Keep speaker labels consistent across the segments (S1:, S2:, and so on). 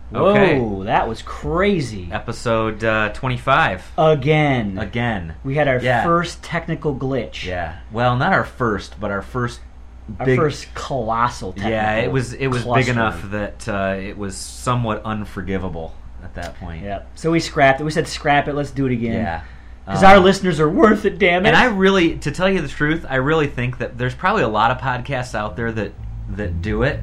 S1: Okay.
S2: Whoa, that was crazy.
S1: Episode 25.
S2: Again. We had our
S1: Yeah.
S2: first technical glitch.
S1: Yeah. Well, not our first, but our first big...
S2: Our first colossal technical
S1: Yeah, it was big
S2: cluster.
S1: enough that it was somewhat unforgivable at that point.
S2: Yeah. So we scrapped it. We said, scrap it, let's do it again.
S1: Yeah.
S2: Because our listeners are worth it, damn it.
S1: And I really, to tell you the truth, I really think that there's probably a lot of podcasts out there that do it.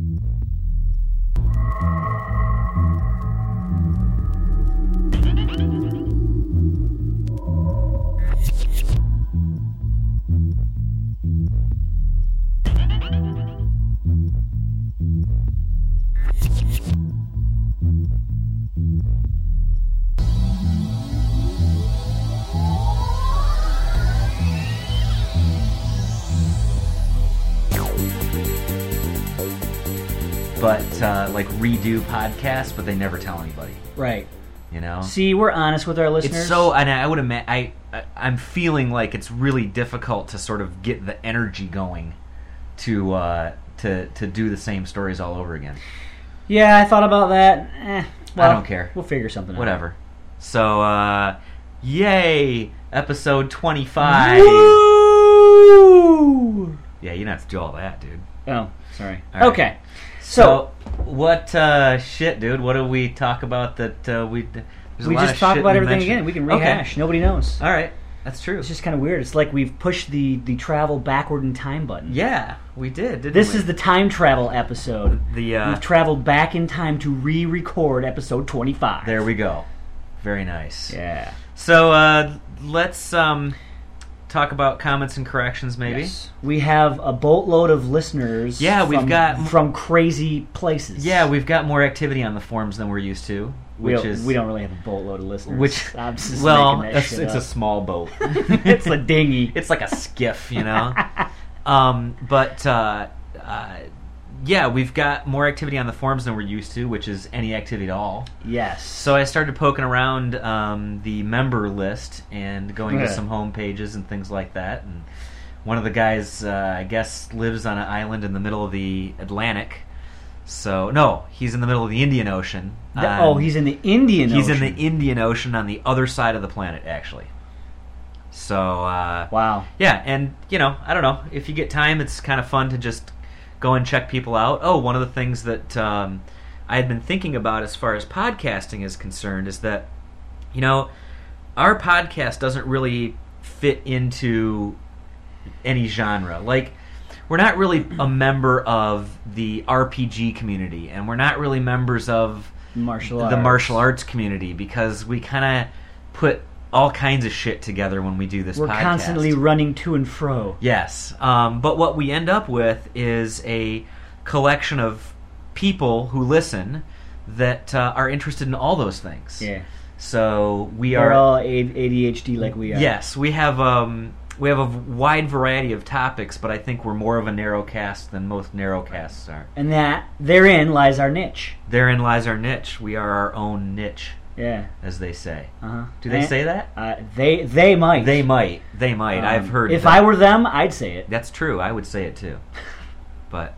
S1: But like redo podcasts, but they never tell anybody.
S2: Right.
S1: You know.
S2: See, we're honest with our listeners.
S1: It's so, and I would imagine, I'm feeling like it's really difficult to sort of get the energy going to do the same stories all over again.
S2: Yeah, I thought about that. Well,
S1: I don't care.
S2: We'll figure something out.
S1: Whatever. So, yay, episode 25.
S2: Woo!
S1: Yeah, you don't have to do all that, dude.
S2: Oh, sorry.
S1: All right.
S2: Okay.
S1: So, what shit, dude? What do we talk about that we? There's a
S2: We
S1: lot
S2: just
S1: of
S2: talk
S1: shit
S2: about
S1: we
S2: everything
S1: mentioned.
S2: again. We can rehash.
S1: Okay.
S2: Nobody knows.
S1: All right, that's true.
S2: It's just kind of weird. It's like we've pushed the travel backward in time button.
S1: Yeah, we did. Didn't
S2: This
S1: we?
S2: is the time travel episode.
S1: The
S2: We've traveled back in time to re-record episode 25.
S1: there we go. Very nice.
S2: Yeah.
S1: So let's talk about comments and corrections, maybe.
S2: Yes. We have a boatload of listeners.
S1: Yeah, we've got
S2: from crazy places.
S1: Yeah, we've got more activity on the forums than we're used to,
S2: we
S1: which
S2: don't really have a boatload of listeners.
S1: which
S2: I'm just
S1: well,
S2: making that
S1: it's
S2: shit
S1: a
S2: up.
S1: small boat.
S2: It's a dinghy.
S1: It's like a skiff, you know. Yeah, we've got more activity on the forums than we're used to, which is any activity at all.
S2: Yes.
S1: So I started poking around the member list and going to
S2: Yeah.
S1: some home pages and things like that. And one of the guys, I guess, lives on an island in the middle of the Atlantic. So no, he's in the middle of the Indian Ocean.
S2: He's in the Indian Ocean.
S1: He's in the Indian Ocean on the other side of the planet, actually. So
S2: Wow.
S1: yeah, and I don't know, if you get time, it's kind of fun to just go and check people out. Oh, one of the things that I had been thinking about as far as podcasting is concerned is that, our podcast doesn't really fit into any genre. Like, we're not really a member of the RPG community, and we're not really members of the martial arts community, because we kind of put all kinds of shit together when we do this
S2: We're
S1: podcast.
S2: constantly running to and fro.
S1: Yes, but what we end up with is a collection of people who listen that are interested in all those things.
S2: Yeah.
S1: So
S2: We're all ADHD like we are.
S1: Yes, we have a wide variety of topics, but I think we're more of a narrowcast than most narrowcasts are.
S2: And therein lies our niche.
S1: Therein lies our niche. We are our own niche,
S2: Yeah.
S1: as they say.
S2: Uh-huh.
S1: Do they say that?
S2: They might.
S1: They might. I've heard.
S2: If
S1: that.
S2: I were them, I'd say it.
S1: That's true. I would say it too. But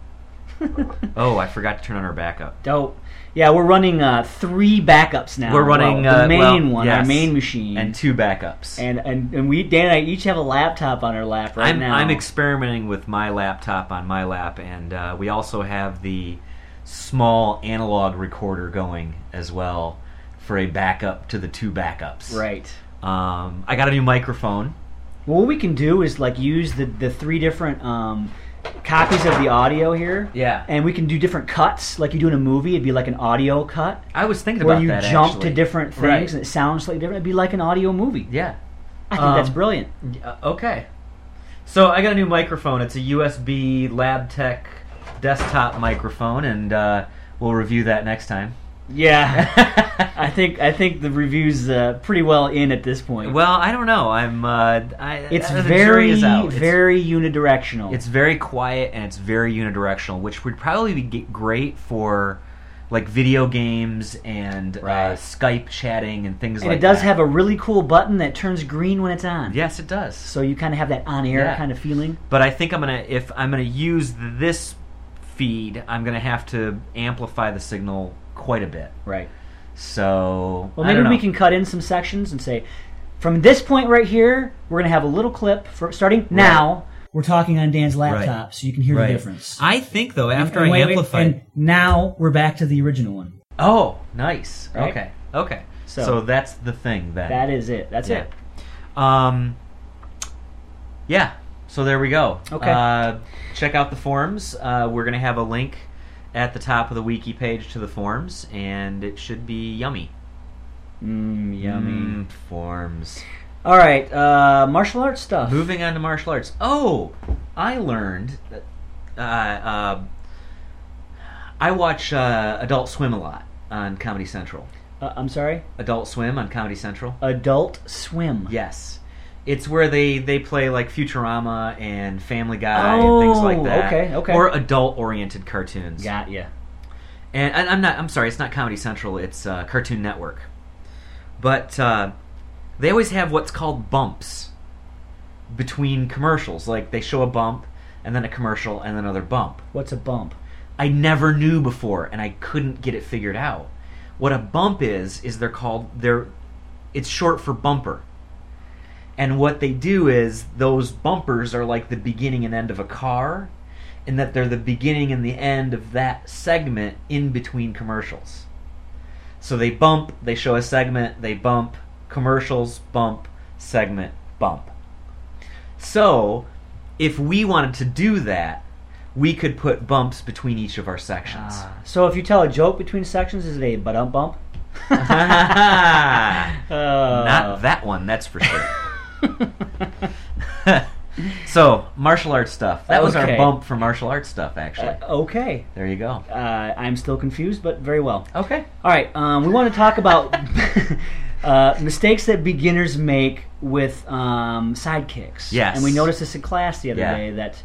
S1: I forgot to turn on our backup.
S2: Dope. Yeah, we're running 3 backups now.
S1: We're running
S2: the main one,
S1: yes,
S2: our main machine,
S1: and 2 backups.
S2: and we, Dan and I, each have a laptop on our lap right now.
S1: I'm experimenting with my laptop on my lap, and we also have the small analog recorder going as well for a backup to the 2 backups.
S2: Right.
S1: I got a new microphone.
S2: Well, what we can do is use the 3 different copies of the audio here.
S1: Yeah.
S2: And we can do different cuts, like you do in a movie. It'd be like an audio cut.
S1: I was thinking
S2: where
S1: about
S2: you
S1: that,
S2: jump
S1: actually.
S2: to different things
S1: Right.
S2: and it sounds slightly different. It'd be like an audio movie.
S1: Yeah.
S2: I think that's brilliant.
S1: Okay. So I got a new microphone. It's a USB LabTech desktop microphone, and we'll review that next time.
S2: Yeah. I think the review's pretty well in at this point.
S1: Well, I don't know.
S2: It's
S1: the jury is out.
S2: very unidirectional.
S1: It's very quiet and it's very unidirectional, which would probably be great for like video games and
S2: Right.
S1: Skype chatting and things
S2: and
S1: like
S2: it does
S1: that.
S2: have a really cool button that turns green when it's on.
S1: Yes, it does.
S2: So you kind of have that on-air
S1: Yeah.
S2: kind of feeling.
S1: But I think if I'm gonna use this feed, I'm gonna have to amplify the signal quite a bit.
S2: Right.
S1: So,
S2: Well,
S1: I don't
S2: maybe we
S1: know.
S2: can cut in some sections and say, from this point right here, we're going to have a little clip for starting now. We're talking on Dan's laptop,
S1: Right.
S2: so you can hear
S1: Right.
S2: the difference.
S1: I think, though, after
S2: And
S1: I
S2: wait,
S1: amplify...
S2: and now we're back to the original one.
S1: Oh, nice.
S2: Right?
S1: Okay.
S2: So-
S1: So that's the thing then.
S2: That is it. That's
S1: Yeah.
S2: it.
S1: Yeah. So there we go.
S2: Okay.
S1: Check out the forums. We're going to have a link at the top of the wiki page to the forums, and it should be yummy.
S2: Yummy.
S1: Forms.
S2: All right, martial arts stuff.
S1: Moving on to martial arts. Oh, I learned that I watch Adult Swim a lot on Comedy Central.
S2: I'm sorry?
S1: Adult Swim on Comedy Central.
S2: Adult Swim.
S1: Yes. It's where they play like Futurama and Family Guy and things like that.
S2: Okay.
S1: Or adult-oriented cartoons.
S2: Got ya.
S1: And I'm sorry, it's not Comedy Central, it's Cartoon Network. But they always have what's called bumps between commercials. Like they show a bump and then a commercial and then another bump.
S2: What's a bump?
S1: I never knew before and I couldn't get it figured out. What a bump is it's short for bumper. And what they do is those bumpers are like the beginning and end of a car, and that they're the beginning and the end of that segment in between commercials. So they bump, they show a segment, they bump, commercials, bump, segment, bump. So if we wanted to do that, we could put bumps between each of our sections.
S2: So if you tell a joke between sections, is it a bump?
S1: Not that one, that's for sure. So, martial arts stuff. That was our
S2: Okay.
S1: bump for martial arts stuff, actually.
S2: Okay.
S1: There you go.
S2: I'm still confused, but very well.
S1: Okay.
S2: All right, we want to talk about mistakes that beginners make with sidekicks.
S1: Yes.
S2: And we noticed this in class the other
S1: Yeah.
S2: day that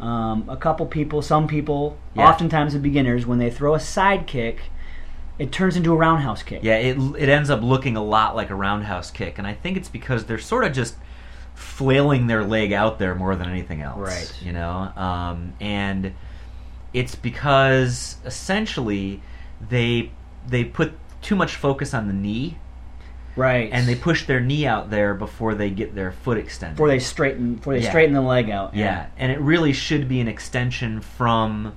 S2: some people,
S1: Yeah.
S2: oftentimes the beginners, when they throw a sidekick, it turns into a roundhouse kick.
S1: Yeah, it ends up looking a lot like a roundhouse kick, and I think it's because they're sort of just flailing their leg out there more than anything else.
S2: Right.
S1: You know? And it's because, essentially, they put too much focus on the knee,
S2: Right.
S1: and they push their knee out there before they get their foot extended.
S2: Before they straighten
S1: Yeah.
S2: straighten the leg out.
S1: Yeah, and it really should be an extension from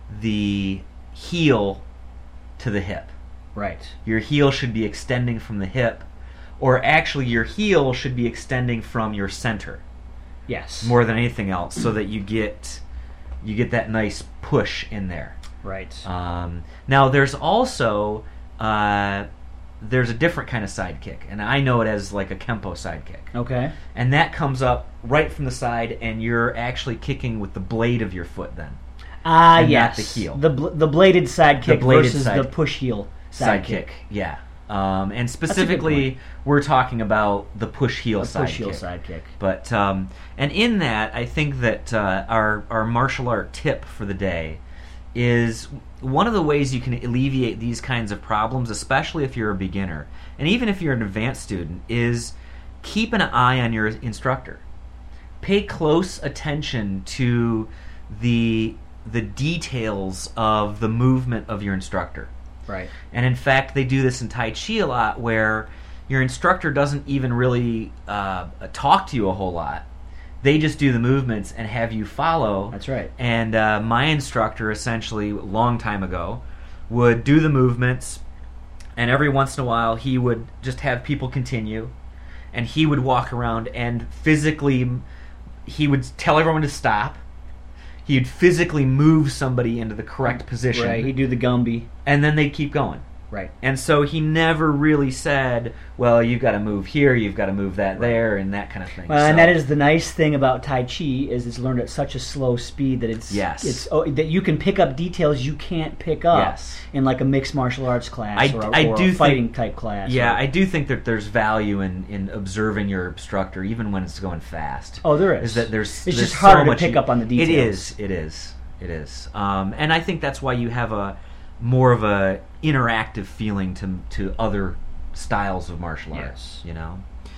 S1: the heel to the hip.
S2: Right.
S1: Your heel should be extending from the hip, or actually your heel should be extending from your center
S2: Yes.
S1: more than anything else, so that you get that nice push in there.
S2: Right.
S1: Now there's also there's a different kind of sidekick, and I know it as like a Kempo sidekick.
S2: Okay.
S1: And that comes up right from the side, and you're actually kicking with the blade of your foot then. And
S2: Yes.
S1: not the heel.
S2: The bladed sidekick
S1: The bladed
S2: versus
S1: side-
S2: the push heel sidekick.
S1: Yeah. And specifically, we're talking about the push heel
S2: A
S1: sidekick.
S2: push heel sidekick.
S1: But and in that, I think that our martial art tip for the day is one of the ways you can alleviate these kinds of problems, especially if you're a beginner, and even if you're an advanced student, is keep an eye on your instructor. Pay close attention to the details of the movement of your instructor.
S2: Right.
S1: And in fact, they do this in Tai Chi a lot, where your instructor doesn't even really talk to you a whole lot. They just do the movements and have you follow.
S2: That's right.
S1: And my instructor, essentially, a long time ago, would do the movements, and every once in a while, he would just have people continue, and he would walk around and physically, he would tell everyone to stop. He'd physically move somebody into the correct position.
S2: Right. He'd do the Gumby.
S1: And then they'd keep going.
S2: Right.
S1: And so he never really said, well, you've got to move here, you've got to move that there, and that kind of thing.
S2: Well, and
S1: So-
S2: that is the nice thing about Tai Chi is it's learned at such a slow speed that it's that you can pick up details you can't pick up
S1: Yes.
S2: in like a mixed martial arts class or
S1: I
S2: a
S1: do
S2: fighting
S1: think,
S2: type class.
S1: Yeah,
S2: or-
S1: I do think that there's value in observing your instructor, even when it's going fast.
S2: Oh, there is.
S1: Is that there's
S2: It's
S1: there's
S2: just harder
S1: so
S2: to
S1: much
S2: pick up on the details.
S1: It is. And I think that's why you have a more of a interactive feeling to other styles of martial arts.
S2: Yes.
S1: You know,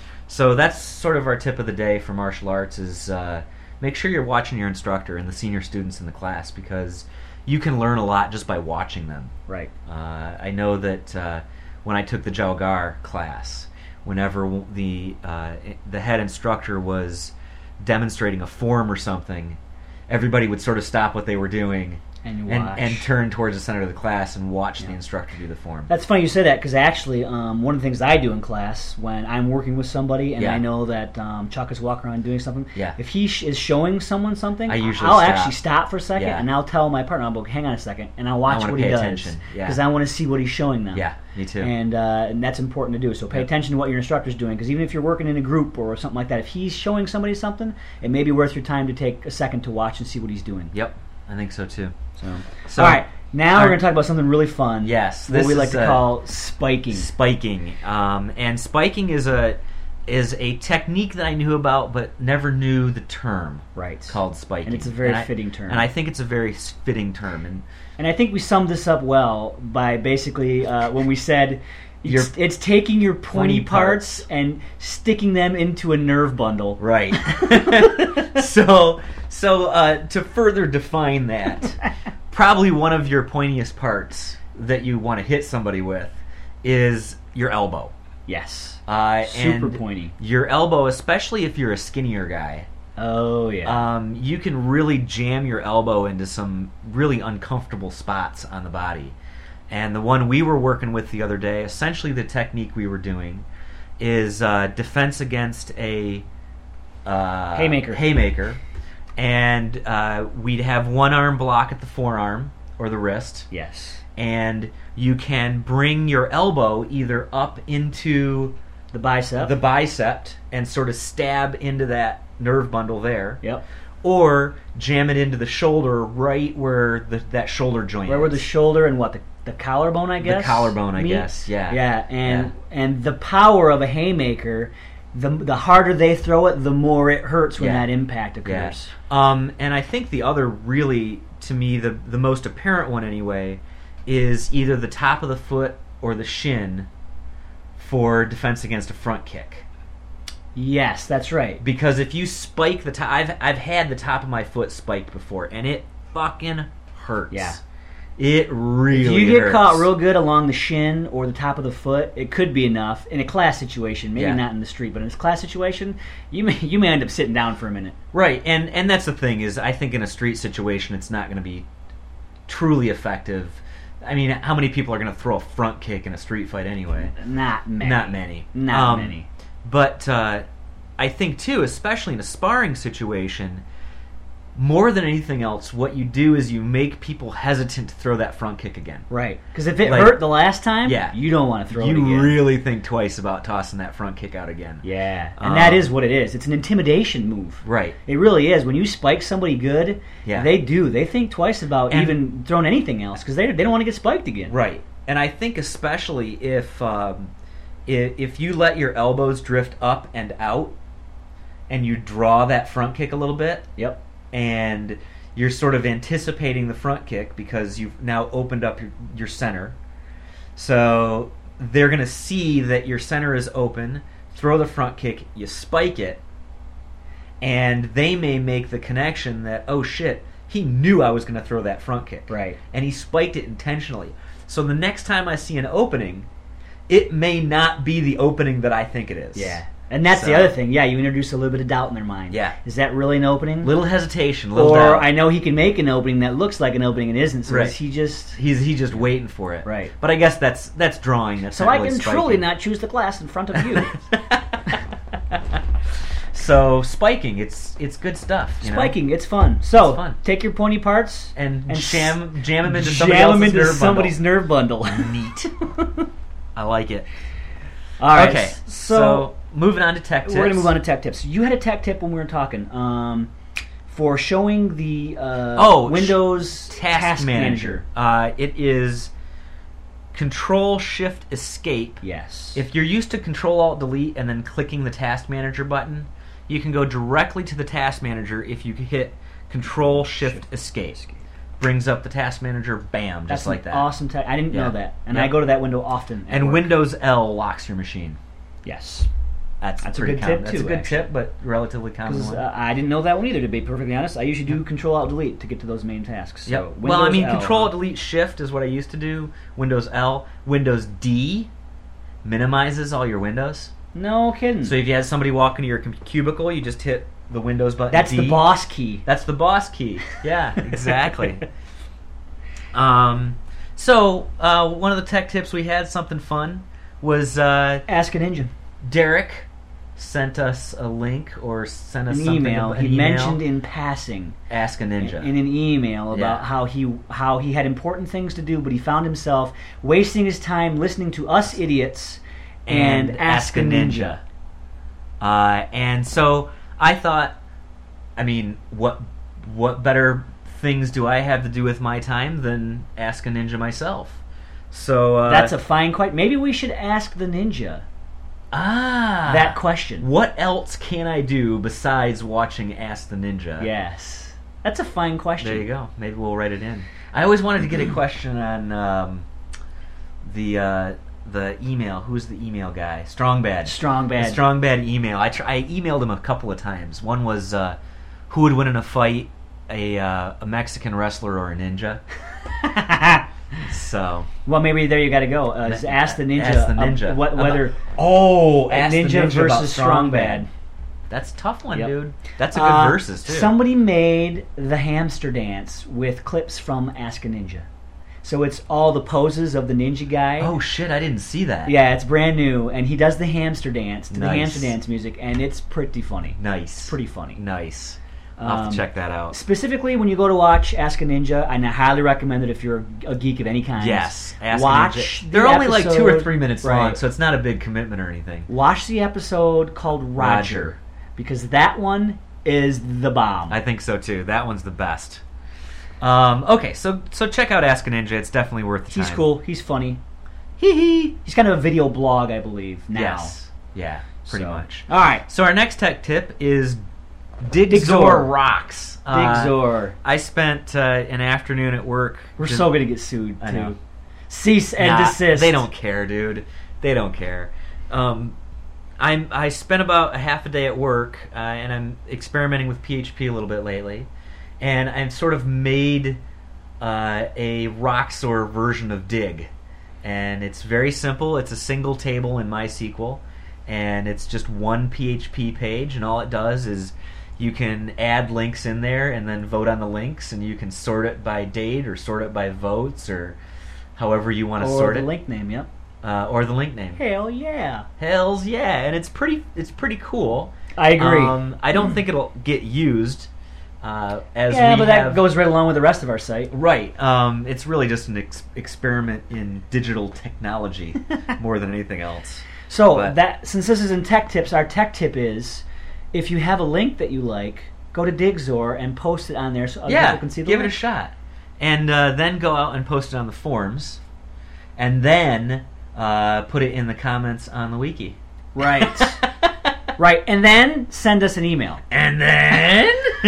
S1: so that's sort of our tip of the day for martial arts: is make sure you're watching your instructor and the senior students in the class, because you can learn a lot just by watching them.
S2: Right.
S1: I know that when I took the Jalgar class, whenever the head instructor was demonstrating a form or something, everybody would sort of stop what they were doing and turn towards the center of the class and watch the instructor do the form.
S2: That's funny you say that, because actually one of the things I do in class when I'm working with somebody and I know that Chuck is walking around doing something, if he is showing someone something, I'll actually stop for a second and I'll tell my partner, I'll go, hang on a second, and I'll watch what he does, because I want to see what he's showing them.
S1: Yeah, me too.
S2: And that's important to do. So pay attention to what your instructor's doing, because even if you're working in a group or something like that, if he's showing somebody something, it may be worth your time to take a second to watch and see what he's doing.
S1: Yep, I think so too.
S2: So all right, now we're going to talk about something really fun.
S1: Yes,
S2: what we like to call spiking.
S1: Spiking, and spiking is a technique that I knew about, but never knew the term.
S2: Right.
S1: Called spiking,
S2: and it's a very fitting term.
S1: And I think it's a very fitting term.
S2: And I think we summed this up well by basically when we said it's taking your pointy parts and sticking them into a nerve bundle.
S1: Right. So to further define that, probably one of your pointiest parts that you want to hit somebody with is your elbow.
S2: Yes.
S1: Super
S2: pointy.
S1: Your elbow, especially if you're a skinnier guy.
S2: Oh, yeah.
S1: You can really jam your elbow into some really uncomfortable spots on the body. And the one we were working with the other day, essentially the technique we were doing is defense against a haymaker. And we'd have one arm block at the forearm or the wrist.
S2: Yes.
S1: And you can bring your elbow either up into
S2: the bicep
S1: and sort of stab into that nerve bundle there.
S2: Yep.
S1: Or jam it into the shoulder right where that shoulder joint
S2: where the shoulder and the collarbone, I guess?
S1: The collarbone, I guess, yeah.
S2: Yeah, and the power of a haymaker, the harder they throw it, the more it hurts when that impact occurs.
S1: Yeah. And I think the other really, to me, the most apparent one anyway, is either the top of the foot or the shin for defense against a front kick.
S2: Yes, that's right.
S1: Because if you spike the top, I've had the top of my foot spiked before, and it fucking hurts.
S2: Yeah.
S1: It really hurts.
S2: If you get caught real good along the shin or the top of the foot, it could be enough. In a class situation, maybe not in the street, but in a class situation, you may end up sitting down for a minute.
S1: Right, and that's the thing, is I think in a street situation it's not going to be truly effective. I mean, how many people are going to throw a front kick in a street fight anyway?
S2: Not many.
S1: Not many. But I think, too, especially in a sparring situation, more than anything else, what you do is you make people hesitant to throw that front kick again.
S2: Right. Because if it hurt the last time,
S1: yeah,
S2: you don't want to throw it again.
S1: You really think twice about tossing that front kick out again.
S2: Yeah. And that is what it is. It's an intimidation move.
S1: Right.
S2: It really is. When you spike somebody good, they do. They think twice about even throwing anything else because they don't want to get spiked again.
S1: Right. And I think especially if you let your elbows drift up and out and you draw that front kick a little bit, and you're sort of anticipating the front kick because you've now opened up your center. So they're going to see that your center is open, throw the front kick, you spike it, and they may make the connection that, oh shit, he knew I was going to throw that front kick.
S2: Right.
S1: And he spiked it intentionally. So the next time I see an opening, it may not be the opening that I think it is.
S2: Yeah. And that's the other thing. Yeah, you introduce a little bit of doubt in their mind.
S1: Yeah.
S2: Is that really an opening?
S1: Little hesitation, little doubt.
S2: Or I know he can make an opening that looks like an opening and isn't, so is he just...
S1: He's just waiting for it.
S2: Right.
S1: But I guess that's drawing. That's
S2: so
S1: not
S2: I
S1: really
S2: can
S1: spiking.
S2: truly not choose the class in front of you.
S1: So spiking, it's good stuff.
S2: Spiking, it's fun. So
S1: it's fun.
S2: Take your pointy parts
S1: and jam them into somebody's
S2: nerve bundle.
S1: Neat. I like it.
S2: All right.
S1: Okay. So moving on to tech tips.
S2: We're going to move on to tech tips. You had a tech tip when we were talking for showing the Windows Task Manager.
S1: It is Control-Shift-Escape.
S2: Yes.
S1: If you're used to Control-Alt-Delete and then clicking the Task Manager button, you can go directly to the Task Manager if you hit Control-Shift-Escape. Brings up the Task Manager, bam, just like that.
S2: Awesome tech. I didn't know that. And I go to that window often.
S1: And Windows L locks your machine.
S2: Yes.
S1: That's a good tip, too. That's a good tip, but relatively common one.
S2: I didn't know that one either, to be perfectly honest. I usually do Control-Alt-Delete to get to those main tasks.
S1: So Control-Alt-Delete-Shift is what I used to do. Windows L. Windows D minimizes all your windows.
S2: No kidding.
S1: So if you had somebody walk into your cubicle, you just hit the Windows button.
S2: That's
S1: D.
S2: the boss key.
S1: That's the boss key. Yeah, exactly. So one of the tech tips we had, something fun, was
S2: Ask a Ninja.
S1: Derek sent us a link or sent us
S2: an
S1: something.
S2: Email. He mentioned in passing.
S1: Ask a Ninja.
S2: In an email about how he had important things to do, but he found himself wasting his time listening to us idiots and Ask a Ninja.
S1: And so I thought, I mean, what better things do I have to do with my time than Ask a Ninja myself? So
S2: that's a fine question. Maybe we should ask the Ninja. That question.
S1: What else can I do besides watching Ask the Ninja?
S2: Yes. That's a fine question.
S1: There you go. Maybe we'll write it in. I always wanted to get a question on the email. Who's the email guy? Strongbad.
S2: The
S1: Strongbad email. I emailed him a couple of times. One was who would win in a fight, a Mexican wrestler or a ninja? So,
S2: well, maybe there you got to go. Ask the Ninja.
S1: Ask the Ninja.
S2: Whether
S1: Ask
S2: Ninja
S1: the Ninja
S2: versus Strongbad.
S1: That's a tough one, dude. That's a good versus too.
S2: Somebody made the hamster dance with clips from Ask a Ninja. So it's all the poses of the ninja guy.
S1: Oh shit! I didn't see that.
S2: Yeah, it's brand new, and he does the hamster dance to the hamster dance music, and it's pretty funny.
S1: Nice.
S2: It's pretty funny.
S1: Nice. I'll have to check that out.
S2: Specifically, when you go to watch Ask a Ninja, and I highly recommend it if you're a geek of any kind.
S1: Yes,
S2: watch.
S1: They're only like 2 or 3 minutes long, so it's not a big commitment or anything.
S2: Watch the episode called Roger, because that one is the bomb.
S1: I think so too. That one's the best. Okay, so check out Ask a Ninja. It's definitely worth the time.
S2: He's cool. He's funny. He's kind of a video blog, I believe, now.
S1: Yes. Yeah, pretty much.
S2: All right.
S1: So our next tech tip is Digzor rocks.
S2: Digzor.
S1: I spent an afternoon at work.
S2: We're so going to get sued, too. I know. Cease and desist.
S1: They don't care, dude. They don't care. I spent about a half a day at work, and I'm experimenting with PHP a little bit lately. And I've sort of made a Roxor version of Dig. And it's very simple. It's a single table in MySQL. And it's just one PHP page. And all it does is you can add links in there and then vote on the links. And you can sort it by date or sort it by votes or however you want to sort it.
S2: Or the link name, yep.
S1: Or the link name.
S2: Hell yeah.
S1: Hells yeah. And it's pretty cool.
S2: I agree.
S1: I don't think it'll get used. But
S2: that goes right along with the rest of our site.
S1: Right. It's really just an experiment in digital technology more than anything else.
S2: So since this is in tech tips, our tech tip is if you have a link that you like, go to Digzor and post it on there so other people can see the link.
S1: Give it a shot. And then go out and post it on the forums. And then put it in the comments on the wiki.
S2: Right. Right. And then send us an email.
S1: And then...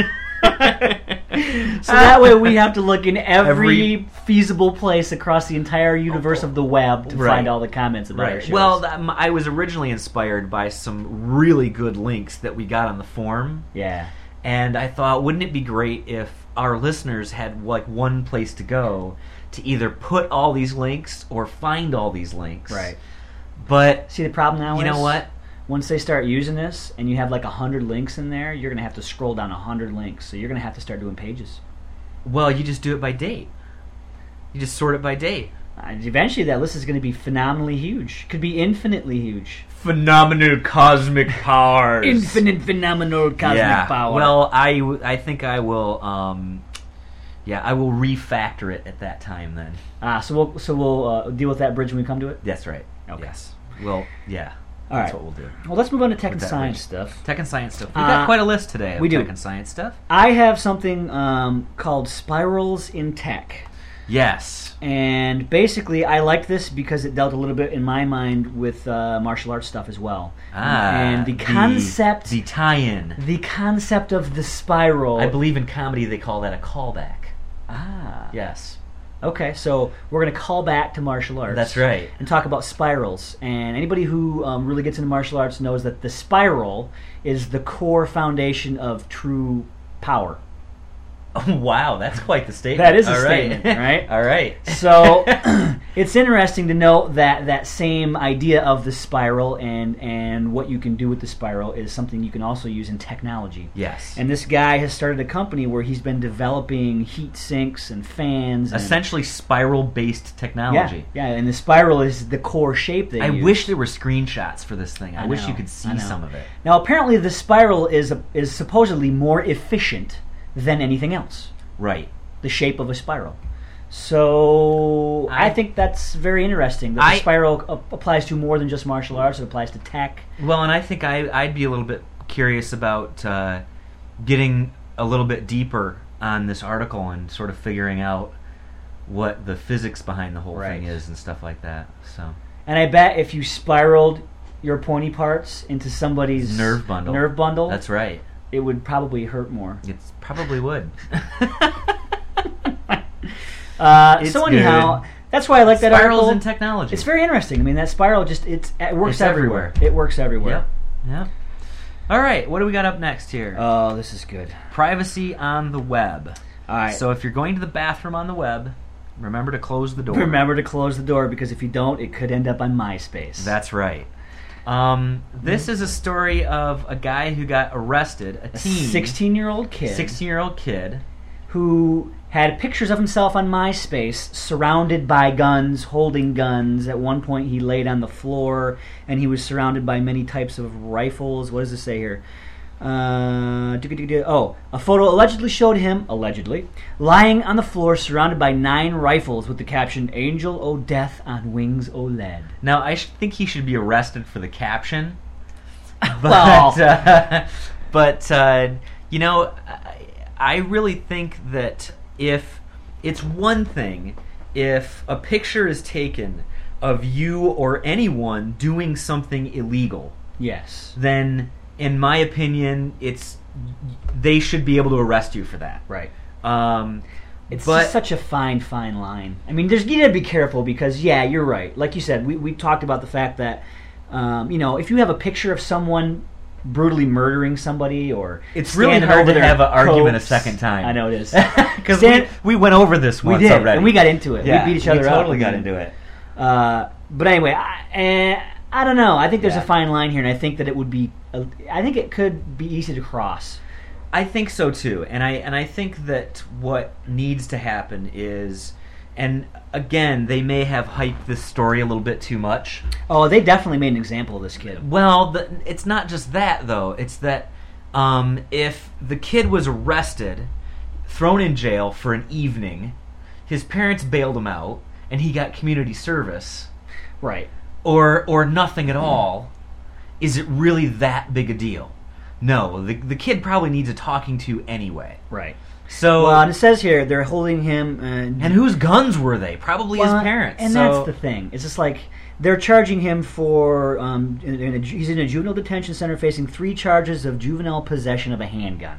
S2: So that way we have to look in every feasible place across the entire universe of the web to find all the comments about our shows.
S1: Well, I was originally inspired by some really good links that we got on the forum.
S2: Yeah.
S1: And I thought, wouldn't it be great if our listeners had like one place to go to either put all these links or find all these links.
S2: Right.
S1: But
S2: see, the problem now is...
S1: You know what?
S2: Once they start using this and you have like 100 links in there, you're going to have to scroll down 100 links. So you're going to have to start doing pages.
S1: Well, you just do it by date. You just sort it by date.
S2: Eventually that list is going to be phenomenally huge. Could be infinitely huge.
S1: Phenomenal cosmic powers.
S2: Infinite phenomenal cosmic power.
S1: Well, I think I will... I will refactor it at that time then.
S2: So we'll deal with that bridge when we come to it?
S1: That's right.
S2: Okay.
S1: Yes. Well, yeah.
S2: All right.
S1: That's what we'll do.
S2: Well, let's move on to tech and science stuff.
S1: Tech and science stuff. We've got quite a list today of tech and science stuff.
S2: I have something called Spirals in Tech.
S1: Yes.
S2: And basically, I liked this because it dealt a little bit, in my mind, with martial arts stuff as well. And the concept...
S1: The tie-in.
S2: The concept of the spiral...
S1: I believe in comedy they call that a callback.
S2: Ah.
S1: Yes.
S2: Okay, so we're going to call back to martial arts.
S1: That's right.
S2: And talk about spirals. And anybody who really gets into martial arts knows that the spiral is the core foundation of true power.
S1: Oh, wow, that's quite the statement.
S2: That is a statement, right?
S1: All right.
S2: So it's interesting to note that that same idea of the spiral and what you can do with the spiral is something you can also use in technology.
S1: Yes.
S2: And this guy has started a company where he's been developing heat sinks and fans.
S1: Essentially spiral-based technology.
S2: Yeah, and the spiral is the core shape they use.
S1: I wish there were screenshots for this thing. I wish you could see some of it.
S2: Now, apparently the spiral is supposedly more efficient than anything else.
S1: Right.
S2: The shape of a spiral. So I think that's very interesting. That the spiral applies to more than just martial arts. It applies to tech.
S1: Well, and I think I'd be a little bit curious about getting a little bit deeper on this article and sort of figuring out what the physics behind the whole thing is and stuff like that. So.
S2: And I bet if you spiraled your pointy parts into somebody's
S1: nerve bundle. That's right.
S2: It would probably hurt more.
S1: It probably would.
S2: So anyhow, that's why I like that article.
S1: Spirals in technology.
S2: It's very interesting. I mean, that spiral it works everywhere. It works everywhere.
S1: Yep. All right, what do we got up next here?
S2: Oh, this is good.
S1: Privacy on the web.
S2: All right.
S1: So if you're going to the bathroom on the web, remember to close the door.
S2: Remember to close the door, because if you don't, it could end up on MySpace.
S1: That's right. This is a story of a guy who got arrested, a teen.
S2: 16-year-old kid.
S1: 16-year-old kid.
S2: Who had pictures of himself on MySpace surrounded by guns, holding guns. At one point he laid on the floor and he was surrounded by many types of rifles. What does it say here? A photo allegedly showed him, lying on the floor surrounded by 9 rifles with the caption, "Angel O Death on Wings O Lead."
S1: Now, I think he should be arrested for the caption. But, you know, I really think that if it's one thing, if a picture is taken of you or anyone doing something illegal,
S2: yes,
S1: then in my opinion, they should be able to arrest you for that.
S2: Right. It's just such a fine line. I mean, you got to be careful because, yeah, you're right. Like you said, we talked about the fact that, if you have a picture of someone brutally murdering somebody, or
S1: it's really hard to have an argument a second time.
S2: I know it is,
S1: because we went over this once already,
S2: and we got into it.
S1: Yeah,
S2: we beat each other up.
S1: Totally got into it.
S2: But anyway, I don't know. I think there's a fine line here, and I think that it would be. I think it could be easy to cross.
S1: I think so too, and I think that what needs to happen is, and again, they may have hyped this story a little bit too much.
S2: Oh, they definitely made an example of this kid.
S1: Well, it's not just that though. It's that if the kid was arrested, thrown in jail for an evening, his parents bailed him out, and he got community service,
S2: right?
S1: Or nothing at all. Is it really that big a deal? No, the kid probably needs a talking to anyway.
S2: Right.
S1: So,
S2: and it says here they're holding him.
S1: And whose guns were they? Probably his parents.
S2: And that's the thing. It's just like they're charging him for. He's in a juvenile detention center facing 3 charges of juvenile possession of a handgun.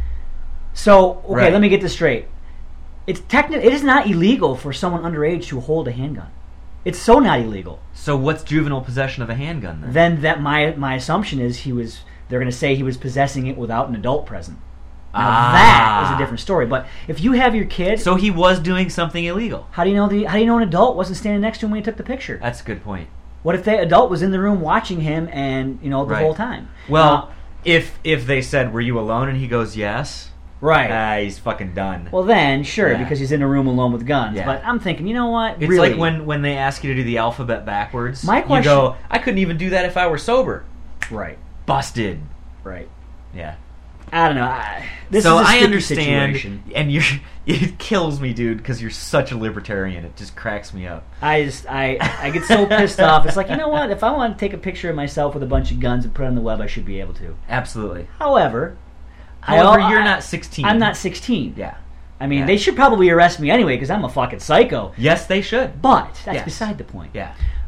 S2: So, okay, let me get this straight. It is not illegal for someone underage to hold a handgun. It's so not illegal.
S1: So what's juvenile possession of a handgun then?
S2: Then that my assumption is they're going to say he was possessing it without an adult present. Now that is a different story. But if you have your kid,
S1: so he was doing something illegal.
S2: How do you know an adult wasn't standing next to him when he took the picture?
S1: That's a good point.
S2: What if the adult was in the room watching him and the whole time?
S1: Well, if they said, "Were you alone?" and he goes, "Yes."
S2: Right.
S1: He's fucking done.
S2: Well then, sure, because he's in a room alone with guns. Yeah. But I'm thinking, you know what?
S1: It's
S2: really,
S1: like when they ask you to do the alphabet backwards.
S2: My question,
S1: you go, I couldn't even do that if I were sober.
S2: Right.
S1: Busted.
S2: Right.
S1: Yeah.
S2: I don't know. This
S1: so
S2: is a
S1: I understand,
S2: situation.
S1: And it kills me, dude, because you're such a libertarian. It just cracks me up.
S2: I get so pissed off. It's like, you know what? If I want to take a picture of myself with a bunch of guns and put it on the web, I should be able to.
S1: Absolutely.
S2: However,
S1: you're not 16.
S2: I'm not 16.
S1: Yeah.
S2: I mean, they should probably arrest me anyway because I'm a fucking psycho.
S1: Yes, they should.
S2: But that's beside the point.
S1: Yeah.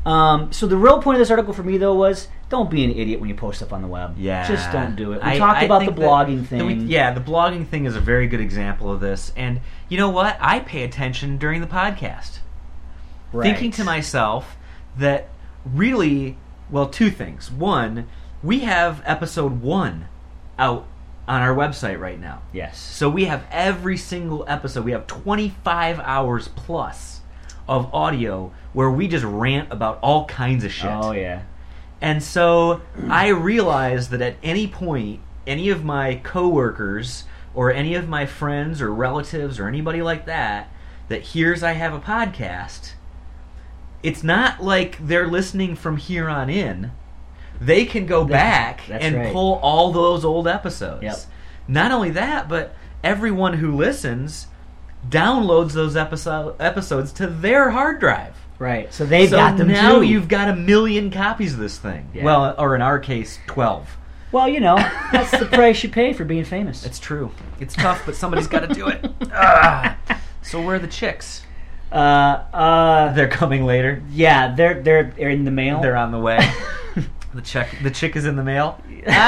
S2: So the real point of this article for me, though, was don't be an idiot when you post stuff on the web.
S1: Yeah.
S2: Just don't do it. We talked about the blogging thing.
S1: The blogging thing is a very good example of this. And you know what? I pay attention during the podcast. Right. Thinking to myself that really, well, two things. One, we have episode 1 out on our website right now.
S2: Yes.
S1: So we have every single episode. We have 25 hours plus of audio where we just rant about all kinds of shit.
S2: Oh, yeah.
S1: And so I realized that at any point, any of my coworkers or any of my friends or relatives or anybody like that hears I have a podcast, it's not like they're listening from here on in. They can go back and pull all those old episodes.
S2: Yep.
S1: Not only that, but everyone who listens downloads those episodes to their hard drive.
S2: Right. So they've got them
S1: now
S2: too.
S1: You've got 1 million copies of this thing.
S2: Yeah.
S1: Well, or in our case, 12.
S2: Well, that's the price you pay for being famous.
S1: It's true. It's tough, but somebody's got to do it. So where are the chicks? They're coming later.
S2: Yeah, they're in the mail.
S1: They're on the way. The chick is in the mail.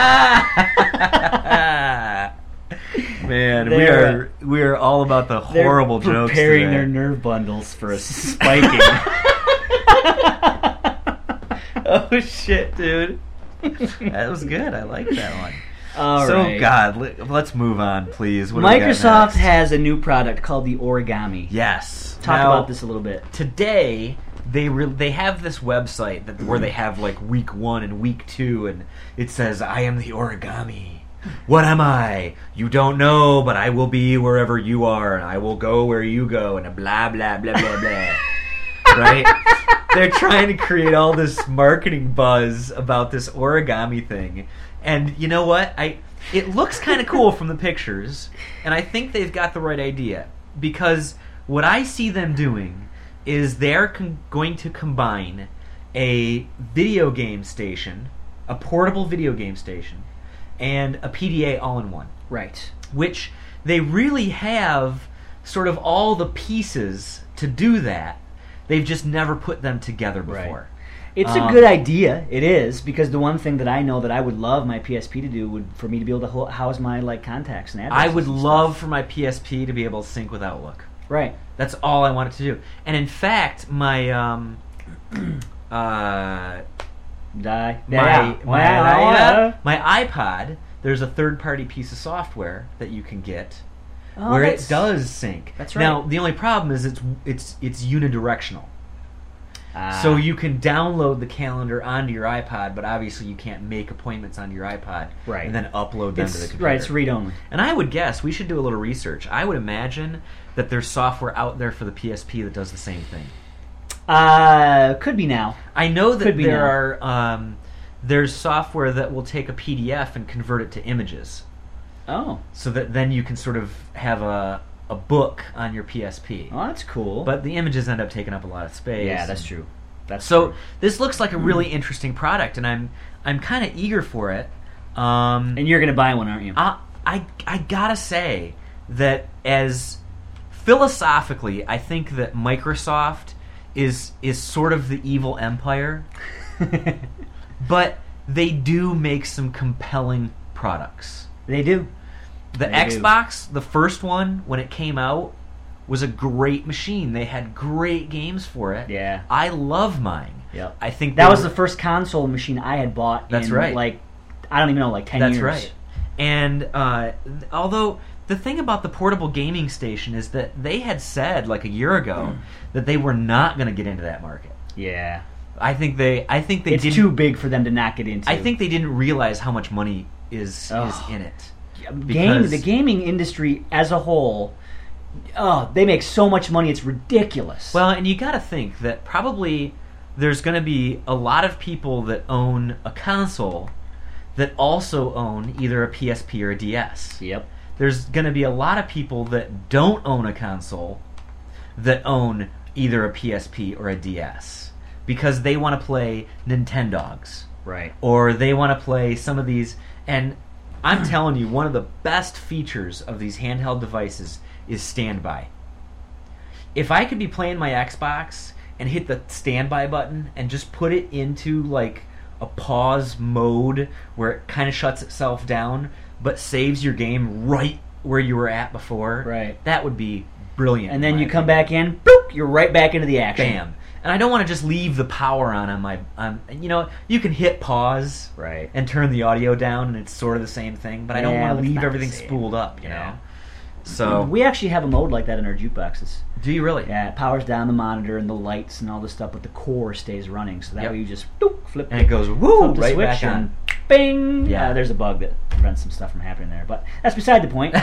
S1: Man, we are all about the horrible jokes.
S2: Preparing their nerve bundles for a spiking.
S1: Oh shit, dude! That was good. I like that one.
S2: All right.
S1: God, let's move on, please.
S2: Microsoft has a new product called the Origami.
S1: Yes.
S2: Talk about this a little bit.
S1: Today, they have this website where they have like week 1 and week 2, and it says, "I am the Origami. What am I? You don't know, but I will be wherever you are, and I will go where you go," and blah, blah, blah, blah, blah. Right? They're trying to create all this marketing buzz about this origami thing. And you know what? It looks kind of cool from the pictures, and I think they've got the right idea. Because what I see them doing is they're going to combine a video game station, a portable video game station, and a PDA all-in-one.
S2: Right.
S1: Which they really have sort of all the pieces to do that. They've just never put them together before.
S2: Right. It's a good idea. It is, because the one thing that I know that I would love my PSP to do would for me to be able to house my contacts and addresses.
S1: I would love for my PSP to be able to sync with Outlook.
S2: Right.
S1: That's all I want it to do. And in fact, my iPod, there's a third-party piece of software that you can get where it does sync.
S2: That's right.
S1: Now, the only problem is it's unidirectional. So you can download the calendar onto your iPod, but obviously you can't make appointments onto your iPod and then upload them to the computer.
S2: Right, it's read-only.
S1: And I would guess, we should do a little research, I would imagine that there's software out there for the PSP that does the same thing.
S2: Could be now.
S1: I know that there's software that will take a PDF and convert it to images.
S2: Oh.
S1: So that then you can sort of have a book on your PSP.
S2: Oh, that's cool.
S1: But the images end up taking up a lot of space.
S2: Yeah, that's true.
S1: This looks like a really interesting product, and I'm kind of eager for it.
S2: And you're going to buy one, aren't you?
S1: I gotta say that as philosophically, I think that Microsoft is sort of the evil empire, but they do make some compelling products.
S2: They do.
S1: The Xbox, the first one, when it came out, was a great machine. They had great games for it.
S2: Yeah.
S1: I love mine.
S2: Yep.
S1: I think
S2: that was the first console machine I had bought
S1: in,
S2: like, I don't even know, like 10 years.
S1: That's right. And although the thing about the portable gaming station is that they had said, like a year ago, that they were not going to get into that market.
S2: Yeah.
S1: I think they
S2: It's too big for them to not get into.
S1: I think they didn't realize how much money is in it.
S2: The gaming industry as a whole, they make so much money, it's ridiculous.
S1: Well, and you got to think that probably there's going to be a lot of people that own a console that also own either a PSP or a DS.
S2: Yep.
S1: There's going to be a lot of people that don't own a console that own either a PSP or a DS because they want to play Nintendogs.
S2: Right.
S1: Or they want to play some of these, and I'm telling you, one of the best features of these handheld devices is standby. If I could be playing my Xbox and hit the standby button and just put it into like a pause mode where it kind of shuts itself down but saves your game right where you were at before,
S2: right?
S1: That would be brilliant.
S2: And then you come back in, boop, you're right back into the action.
S1: Bam. And I don't want to just leave the power on my... you can hit pause
S2: right,
S1: and turn the audio down, and it's sort of the same thing, but I don't want to leave everything spooled up, you know? So
S2: we actually have a mode like that in our jukeboxes.
S1: Do you really?
S2: Yeah, it powers down the monitor and the lights and all this stuff, but the core stays running, so that way you just flip
S1: and it goes woo right
S2: switch
S1: back on.
S2: Bing! Yeah, there's a bug that prevents some stuff from happening there, but that's beside the point.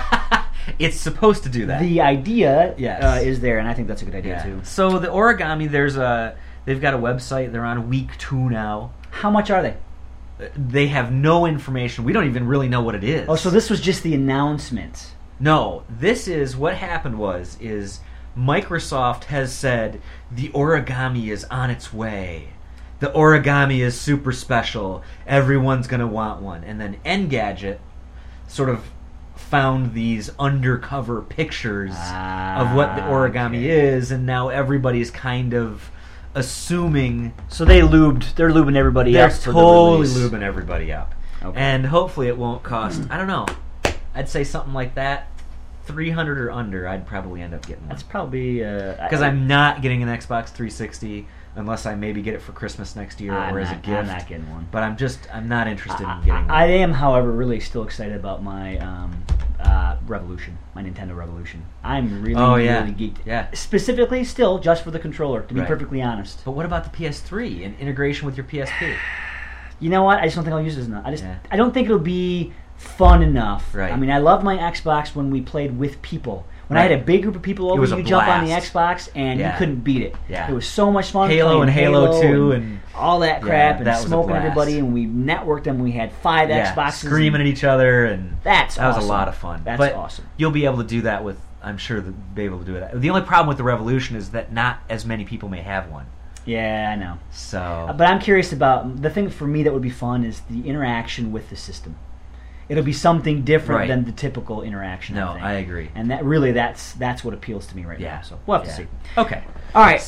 S1: It's supposed to do that.
S2: The idea is there, and I think that's a good idea too.
S1: So the origami, they've got a website. They're on week 2 now.
S2: How much are they?
S1: They have no information. We don't even really know what it is.
S2: Oh, so this was just the announcement.
S1: No, this is what happened is Microsoft has said the origami is on its way. The origami is super special. Everyone's going to want one. And then Engadget sort of found these undercover pictures of what the origami is, and now everybody's kind of assuming.
S2: So they're lubing everybody up.
S1: They're totally lubing everybody up. Okay. And hopefully it won't cost, I don't know, I'd say something like that. $300 or under, I'd probably end up getting one.
S2: That's probably...
S1: Because I'm not getting an Xbox 360 unless I maybe get it for Christmas next year or as a gift.
S2: I'm not getting one.
S1: But I'm not interested in getting one.
S2: I am, however, really still excited about my Revolution, my Nintendo Revolution. I'm really geeked.
S1: Yeah.
S2: Specifically, still, just for the controller, to be perfectly honest.
S1: But what about the PS3 and integration with your PSP?
S2: You know what? I just don't think I'll use it enough. I don't think it'll be fun enough.
S1: Right.
S2: I mean, I loved my Xbox when we played with people. When I had a big group of people over, you jump on the Xbox and you couldn't beat it.
S1: Yeah.
S2: It was so much fun.
S1: Halo and Halo 2 and
S2: all that crap and smoking everybody, and we networked them. We had 5 Xboxes.
S1: Screaming at each other, and
S2: that
S1: was a lot of fun.
S2: That's awesome.
S1: You'll be able to do that with, I'm sure, be able to do it. The only problem with the Revolution is that not as many people may have one.
S2: Yeah, I know.
S1: So,
S2: but I'm curious about the thing for me that would be fun is the interaction with the system. It'll be something different than the typical interaction.
S1: No, I agree.
S2: And that's what appeals to me right now. So we'll have to see.
S1: Okay.
S2: All right.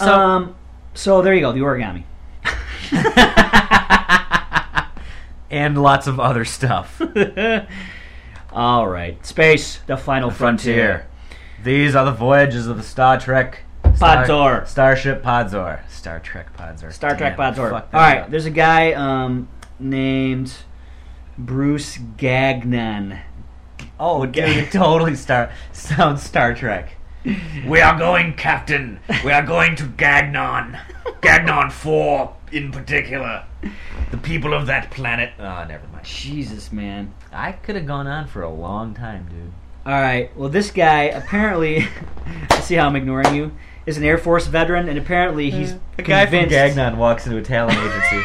S2: So there you go, the origami.
S1: And lots of other stuff.
S2: All right. Space, the final frontier.
S1: These are the voyages of the Star Trek
S2: Podzor.
S1: Starship Podzor. Star Trek Podzor.
S2: Star Trek Podzor. All right. There's a guy named Bruce Gagnon.
S1: Oh, dude, it totally sounds Star Trek. We are going, Captain. We are going to Gagnon. Gagnon 4 in particular. The people of that planet. Oh, never mind.
S2: Jesus, man.
S1: I could have gone on for a long time, dude.
S2: All right. Well, this guy apparently, see how I'm ignoring you, is an Air Force veteran, and apparently he's
S1: a guy from Gagnon walks into a talent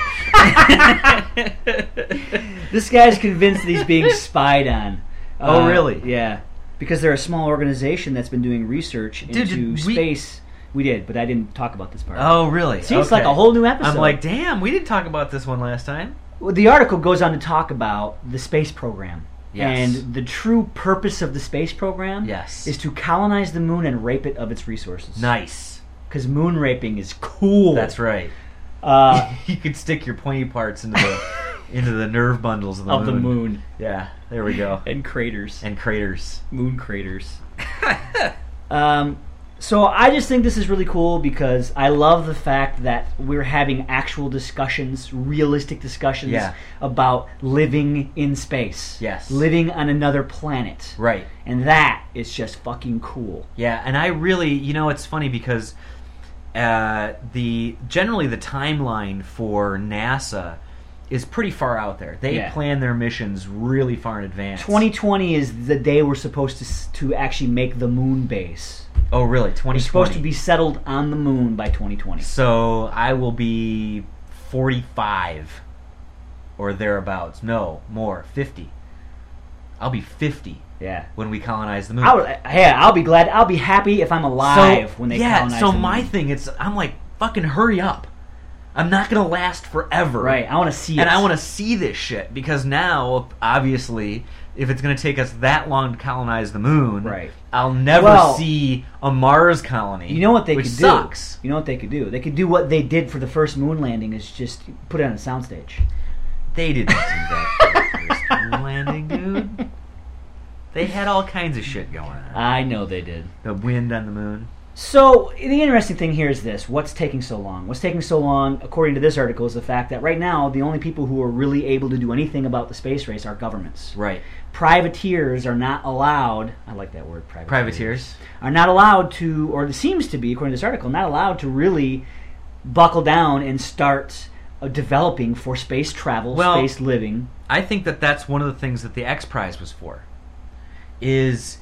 S2: agency. This guy's convinced that he's being spied on.
S1: Oh, really?
S2: Yeah. Because they're a small organization that's been doing research into space. We did, but I didn't talk about this part.
S1: Oh, really?
S2: See, it's like a whole new episode.
S1: I'm like, damn, we didn't talk about this one last time.
S2: Well, the article goes on to talk about the space program.
S1: Yes.
S2: And the true purpose of the space program is to colonize the moon and rape it of its resources.
S1: Nice.
S2: Because moon raping is cool.
S1: That's right. You could stick your pointy parts into the nerve bundles of the moon. Yeah, there we go.
S2: And craters.
S1: Moon craters.
S2: So I just think this is really cool because I love the fact that we're having actual discussions, realistic discussions about living in space.
S1: Yes.
S2: Living on another planet.
S1: Right.
S2: And that is just fucking cool.
S1: Yeah, and I really, it's funny because generally the timeline for NASA is pretty far out there. They plan their missions really far in advance. 2020
S2: is the day we're supposed to actually make the moon base.
S1: Oh, really? 2020?
S2: We're supposed to be settled on the moon by 2020.
S1: So I will be 45 or thereabouts. No, more. 50. I'll be 50.
S2: Yeah.
S1: When we colonize the moon.
S2: I'll be glad. I'll be happy if I'm alive when they colonize the moon.
S1: So my thing, I'm like, fucking hurry up. I'm not going to last forever.
S2: Right. I want to see it.
S1: And I want to see this shit because now, obviously, if it's going to take us that long to colonize the moon,
S2: right.
S1: I'll never see a Mars colony.
S2: You know what they could
S1: sucks.
S2: do? You know what they could do? They could do what they did for the first moon landing, is just put it on a soundstage.
S1: They didn't do that for the first moon landing, dude. They had all kinds of shit going on.
S2: I know they did.
S1: The wind on the moon.
S2: So, the interesting thing here is this. What's taking so long? What's taking so long, according to this article, is the fact that right now, the only people who are really able to do anything about the space race are governments.
S1: Right.
S2: Privateers are not allowed, I like that word,
S1: privateers.
S2: Are not allowed to, or it seems to be, according to this article, not allowed to really buckle down and start developing for space travel, space living.
S1: I think that that's one of the things that the X Prize was for. Is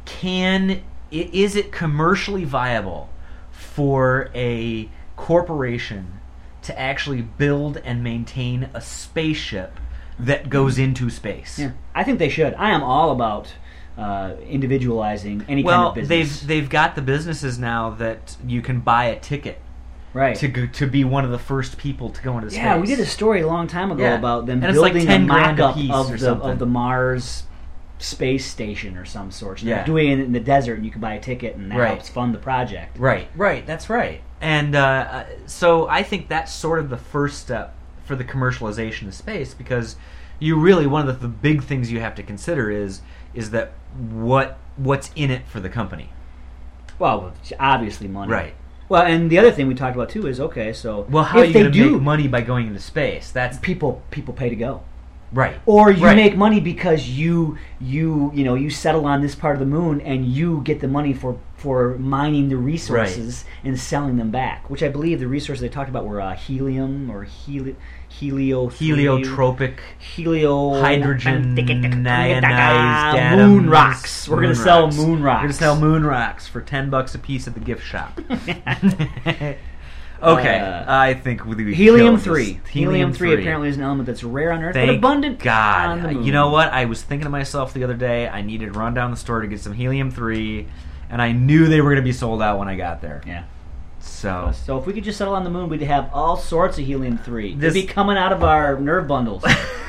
S1: it commercially viable for a corporation to actually build and maintain a spaceship that goes into space?
S2: Yeah, I think they should. I am all about individualizing any kind of business.
S1: They've got the businesses now that you can buy a ticket.
S2: Right.
S1: To be one of the first people to go into space.
S2: Yeah, we did a story a long time ago about them building a mock-up of the Mars space station or some sort. So they're doing it in the desert, and you can buy a ticket, and that helps fund the project.
S1: Right, that's right. And so I think that's sort of the first step for the commercialization of space, because you really, one of the big things you have to consider is that what's in it for the company.
S2: Well, obviously money.
S1: Right.
S2: Well, and the other thing we talked about too is, okay, so
S1: well, how are you going to make money by going into space? That's
S2: people pay to go.
S1: Right.
S2: Or you make money because you settle on this part of the moon, and you get the money for mining the resources and selling them back. Which I believe the resources they talked about were helium or
S1: heliotropic hydrogen ionized
S2: moon rocks. We're going to sell moon rocks.
S1: We're going to sell moon rocks for $10 a piece at the gift shop. Okay, I think
S2: helium-3. Helium-3 apparently is an element that's rare on Earth, but abundant on the moon.
S1: You know what? I was thinking to myself the other day, I needed to run down the store to get some helium-3, and I knew they were going to be sold out when I got there.
S2: Yeah.
S1: So
S2: if we could just settle on the moon, we'd have all sorts of helium-3. It'd be coming out of our nerve bundles.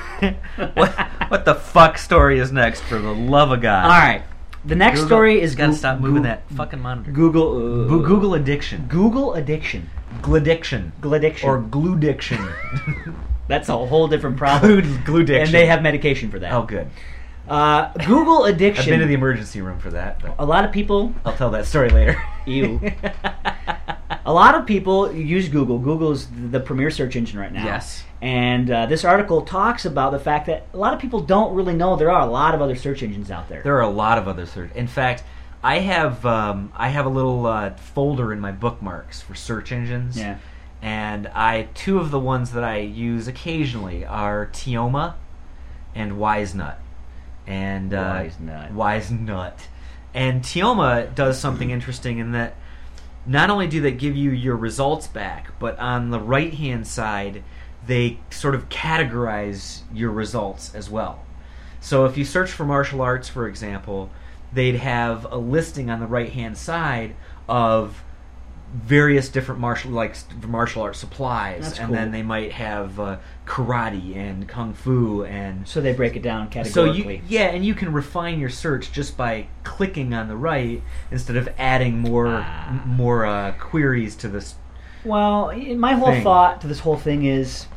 S1: What the fuck story is next, for the love of God?
S2: All right. The next story is...
S1: Gotta stop moving that fucking monitor.
S2: Google
S1: addiction.
S2: Google addiction.
S1: Gladiction. Or gluediction.
S2: That's a whole different problem.
S1: Gluediction.
S2: And they have medication for that.
S1: Oh, good.
S2: Google addiction.
S1: I've been to the emergency room for that. But
S2: a lot of people...
S1: I'll tell that story later.
S2: Ew. A lot of people use Google. Google's the premier search engine right now.
S1: Yes.
S2: And this article talks about the fact that a lot of people don't really know there are a lot of other search engines out there.
S1: There are a lot of other search... In fact, I have a little folder in my bookmarks for search engines.
S2: Yeah.
S1: And two of the ones that I use occasionally are Tioma and Wisenut. And Wisenut. And Tioma does something interesting in that not only do they give you your results back, but on the right-hand side, they sort of categorize your results as well. So if you search for martial arts, for example, they'd have a listing on the right-hand side of various different martial arts supplies.
S2: That's
S1: and
S2: cool.
S1: Then they might have karate and kung fu, and
S2: so they break it down categorically.
S1: So and you can refine your search just by clicking on the right instead of adding more queries to this.
S2: Well, my whole thought to this whole thing is,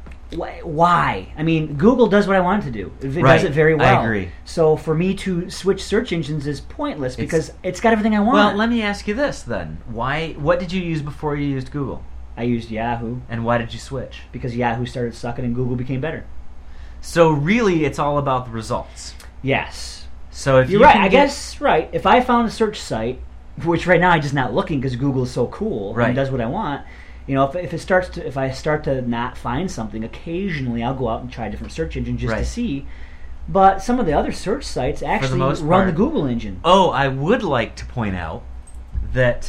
S2: why? I mean, Google does what I want it to do. It does it very well.
S1: I agree.
S2: So for me to switch search engines is pointless because it's got everything I want.
S1: Well, let me ask you this then. What did you use before you used Google?
S2: I used Yahoo.
S1: And why did you switch?
S2: Because Yahoo started sucking and Google became better.
S1: So really, it's all about the results.
S2: Yes.
S1: So if
S2: you're right, I guess right. If I found a search site, which right now I'm just not looking because Google is so cool and does what I want. You know, if I start to not find something, occasionally I'll go out and try a different search engine just to see. But some of the other search sites actually run the Google engine.
S1: Oh, I would like to point out that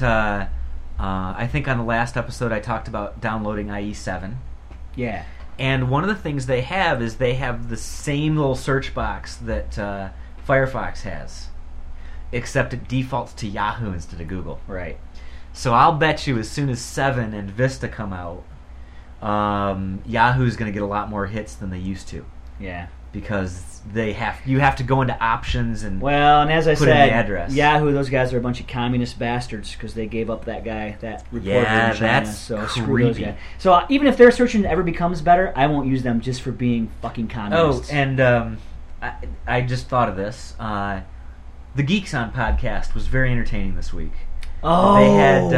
S1: I think on the last episode I talked about downloading IE7.
S2: Yeah.
S1: And one of the things they have is they have the same little search box that Firefox has, except it defaults to Yahoo instead of Google.
S2: Right.
S1: So I'll bet you as soon as 7 and Vista come out, Yahoo's going to get a lot more hits than they used to.
S2: Yeah.
S1: because you have to go into options and
S2: as I
S1: put
S2: said,
S1: in the address.
S2: Yahoo, those guys are a bunch of communist bastards because they gave up that guy, that reporter in China.
S1: That's
S2: so
S1: creepy.
S2: Screw those guys. So even if their search engine ever becomes better, I won't use them just for being fucking communists.
S1: Oh, and I just thought of this. The Geeks On podcast was very entertaining this week.
S2: Oh,
S1: they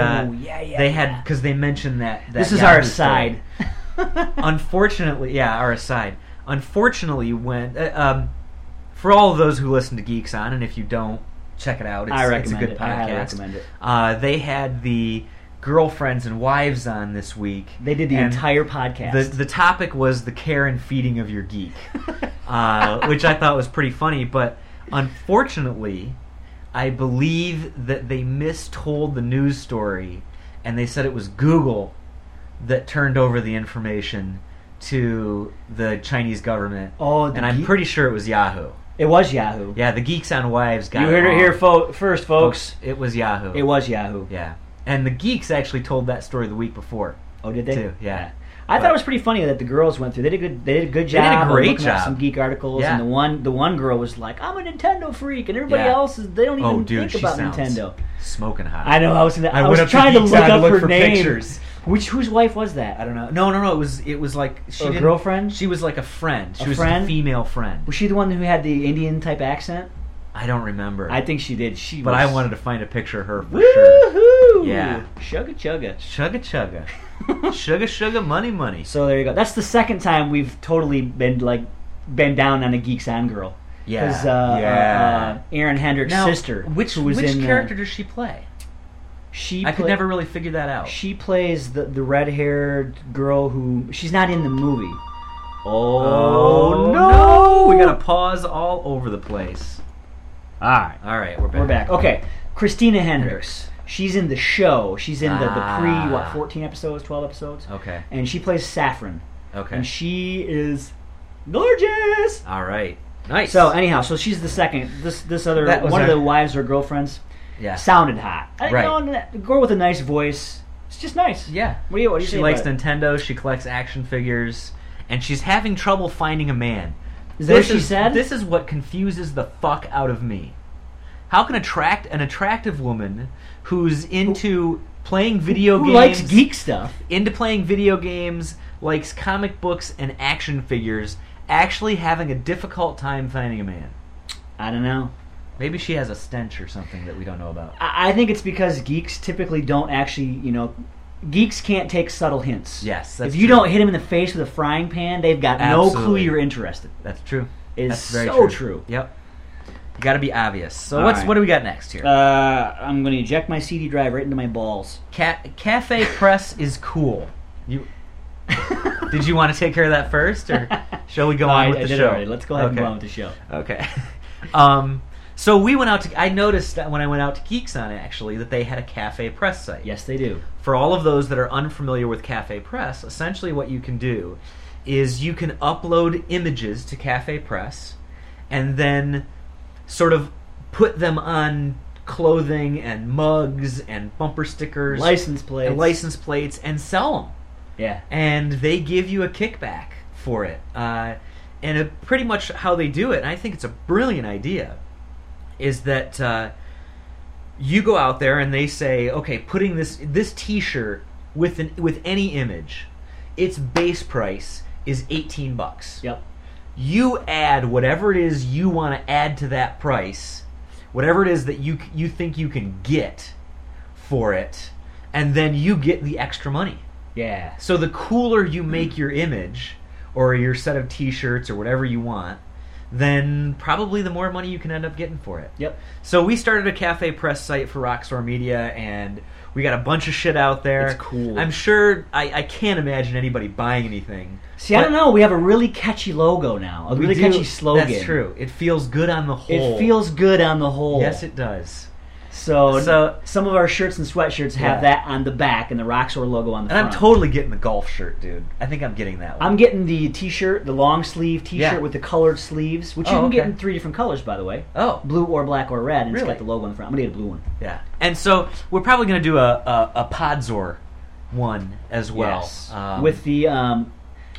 S1: had because they mentioned that
S2: this is
S1: Yahoo
S2: our aside.
S1: Unfortunately, our aside. Unfortunately, when for all of those who listen to Geeks On, and if you don't, check it out. It's a good podcast.
S2: I highly recommend it.
S1: They had the girlfriends and wives on this week.
S2: They did the entire podcast.
S1: The topic was the care and feeding of your geek, which I thought was pretty funny. But unfortunately, I believe that they mistold the news story, and they said it was Google that turned over the information to the Chinese government. And I'm pretty sure it was Yahoo.
S2: It was Yahoo.
S1: Yeah, the Geeks on Wives got it.
S2: You heard it here first, folks.
S1: It was Yahoo.
S2: It was Yahoo.
S1: Yeah. And the Geeks actually told that story the week before.
S2: Oh, did they?
S1: Too, yeah.
S2: I thought it was pretty funny that the girls went through. They did a good job.
S1: They did a great
S2: job. Up some geek articles,
S1: yeah.
S2: And the one girl was like, "I'm a Nintendo freak," and everybody else they don't even think about Nintendo.
S1: Smoking hot.
S2: I know. I was trying to look up her name. Pictures. Whose wife was that?
S1: I don't know. No. It was like
S2: a girlfriend.
S1: She was like a friend. She was
S2: friend?
S1: a female friend.
S2: Was she the one who had the Indian type accent?
S1: I don't remember.
S2: I think she did.
S1: But I wanted to find a picture of her for sure.
S2: Woohoo!
S1: Yeah.
S2: Shugga chugga.
S1: Shugga chugga. Shugga shugga money.
S2: So there you go. That's the second time we've totally been down on a Geeks On girl.
S1: Yeah.
S2: Because Aaron Hendricks' sister.
S1: Which character does she play? I could never really figure that out.
S2: She plays the red-haired girl who... She's not in the movie. Oh, no!
S1: We gotta pause all over the place.
S2: All right, we're back. Okay, Christina Hendricks. She's in the show. She's in the 14 episodes, 12 episodes?
S1: Okay.
S2: And she plays Saffron.
S1: Okay.
S2: And she is gorgeous!
S1: All right. Nice.
S2: So, anyhow, she's the second. This other... One of the wives or girlfriends...
S1: Yeah.
S2: Sounded hot.
S1: Right.
S2: A girl with a nice voice. It's just nice.
S1: Yeah.
S2: What do you
S1: She likes Nintendo. She collects action figures. And she's having trouble finding a man.
S2: Is that what she said?
S1: This is what confuses the fuck out of me. How can an attractive woman who's into playing video games...
S2: Who likes geek stuff.
S1: Into playing video games, likes comic books and action figures, actually having a difficult time finding a man?
S2: I don't know.
S1: Maybe she has a stench or something that we don't know about.
S2: I think it's because geeks typically don't actually, geeks can't take subtle hints.
S1: Yes, that's
S2: If you don't hit them in the face with a frying pan, they've got no clue you're interested.
S1: That's true.
S2: That's very so true.
S1: Yep. You got to be obvious. So what do we got next here?
S2: I'm going to eject my CD drive right into my balls.
S1: Cafe Press is cool. Did you want to take care of that first, or shall we go on with the show?
S2: Already. Let's go ahead and go on with the show.
S1: Okay. So we went out I noticed that when I went out to Geeks On, actually, that they had a Cafe Press site.
S2: Yes, they do.
S1: For all of those that are unfamiliar with Cafe Press, essentially what you can do is you can upload images to Cafe Press and then sort of put them on clothing and mugs and bumper stickers.
S2: License plates.
S1: And sell them.
S2: Yeah.
S1: And they give you a kickback for it. And pretty much how they do it, and I think it's a brilliant idea, is that you go out there and they say, okay, putting this T-shirt with any image, its base price is $18.
S2: Yep.
S1: You add whatever it is you want to add to that price, whatever it is that you think you can get for it, and then you get the extra money.
S2: Yeah.
S1: So the cooler you make your image or your set of T-shirts or whatever you want, then probably the more money you can end up getting for it.
S2: Yep.
S1: So we started a Cafe Press site for Rockstar Media, and we got a bunch of shit out there.
S2: It's cool.
S1: I'm sure, I can't imagine anybody buying anything.
S2: See, I don't know. We have a really catchy logo now. A really catchy slogan.
S1: That's true. It feels good on the whole. Yes, it does.
S2: So some of our shirts and sweatshirts have that on the back and the Rockstar logo on the front.
S1: And I'm totally getting the golf shirt, dude. I think I'm getting that one.
S2: I'm getting the T-shirt, the long sleeve T-shirt with the colored sleeves, which you can get in 3 different colors, by the way.
S1: Oh.
S2: Blue or black or red, and it's got the logo on the front. I'm going to get a blue one.
S1: Yeah. And so we're probably going to do a Podzor one as well.
S2: Yes. With the...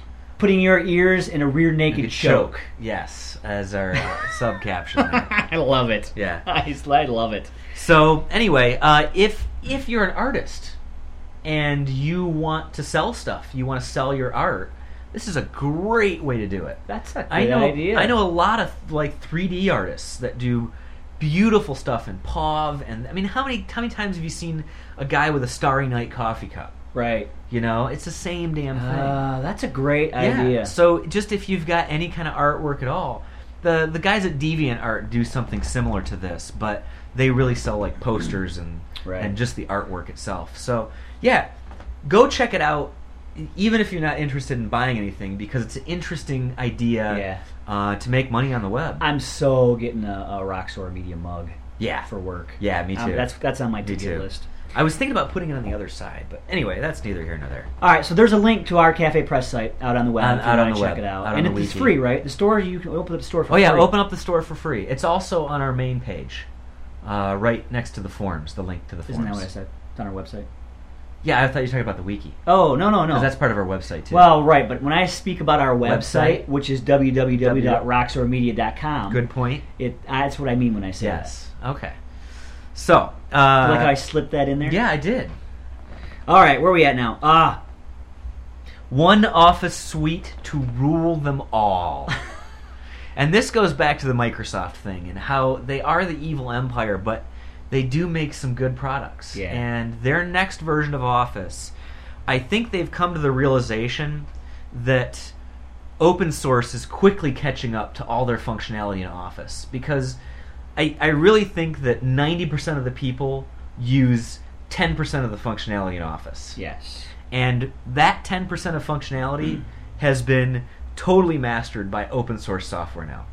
S2: putting your ears in a rear naked choke.
S1: Yes, as our sub caption there.
S2: I love it.
S1: Yeah.
S2: I love it.
S1: So, anyway, if you're an artist and you want to sell stuff, you want to sell your art, this is a great way to do it.
S2: That's a good idea.
S1: I know a lot of 3D artists that do beautiful stuff in POV, and I mean, how many times have you seen a guy with a Starry Night coffee cup?
S2: Right.
S1: It's the same damn thing.
S2: That's a great idea.
S1: So just if you've got any kind of artwork at all, the guys at DeviantArt do something similar to this, but they really sell posters and just the artwork itself. So yeah, go check it out. Even if you're not interested in buying anything, because it's an interesting idea to make money on the web.
S2: I'm so getting a Roxor Media mug for work.
S1: Yeah, me too.
S2: That's on my to-do list.
S1: I was thinking about putting it on the other side, but anyway, that's neither here nor there.
S2: All right, so there's a link to our Cafe Press site out on the web. Check it out. And it's free, right? The store, you can open up the store for free.
S1: Oh yeah, open up the store for free. It's also on our main page, right next to the forums, the link to the forums.
S2: Isn't that what I said? It's on our website.
S1: Yeah, I thought you were talking about the wiki.
S2: Oh, no.
S1: Because that's part of our website, too.
S2: Well, right, but when I speak about our website, which is www.roxormedia.com...
S1: Good point.
S2: That's what I mean when I say that.
S1: Yes. Okay. So...
S2: like how I slipped that in there?
S1: Yeah, I did.
S2: All right, where are we at now?
S1: One office suite to rule them all. And this goes back to the Microsoft thing and how they are the evil empire, but... they do make some good products.
S2: Yeah.
S1: And their next version of Office, I think they've come to the realization that open source is quickly catching up to all their functionality in Office. Because I really think that 90% of the people use 10% of the functionality in Office.
S2: Yes.
S1: And that 10% of functionality has been totally mastered by open source software now.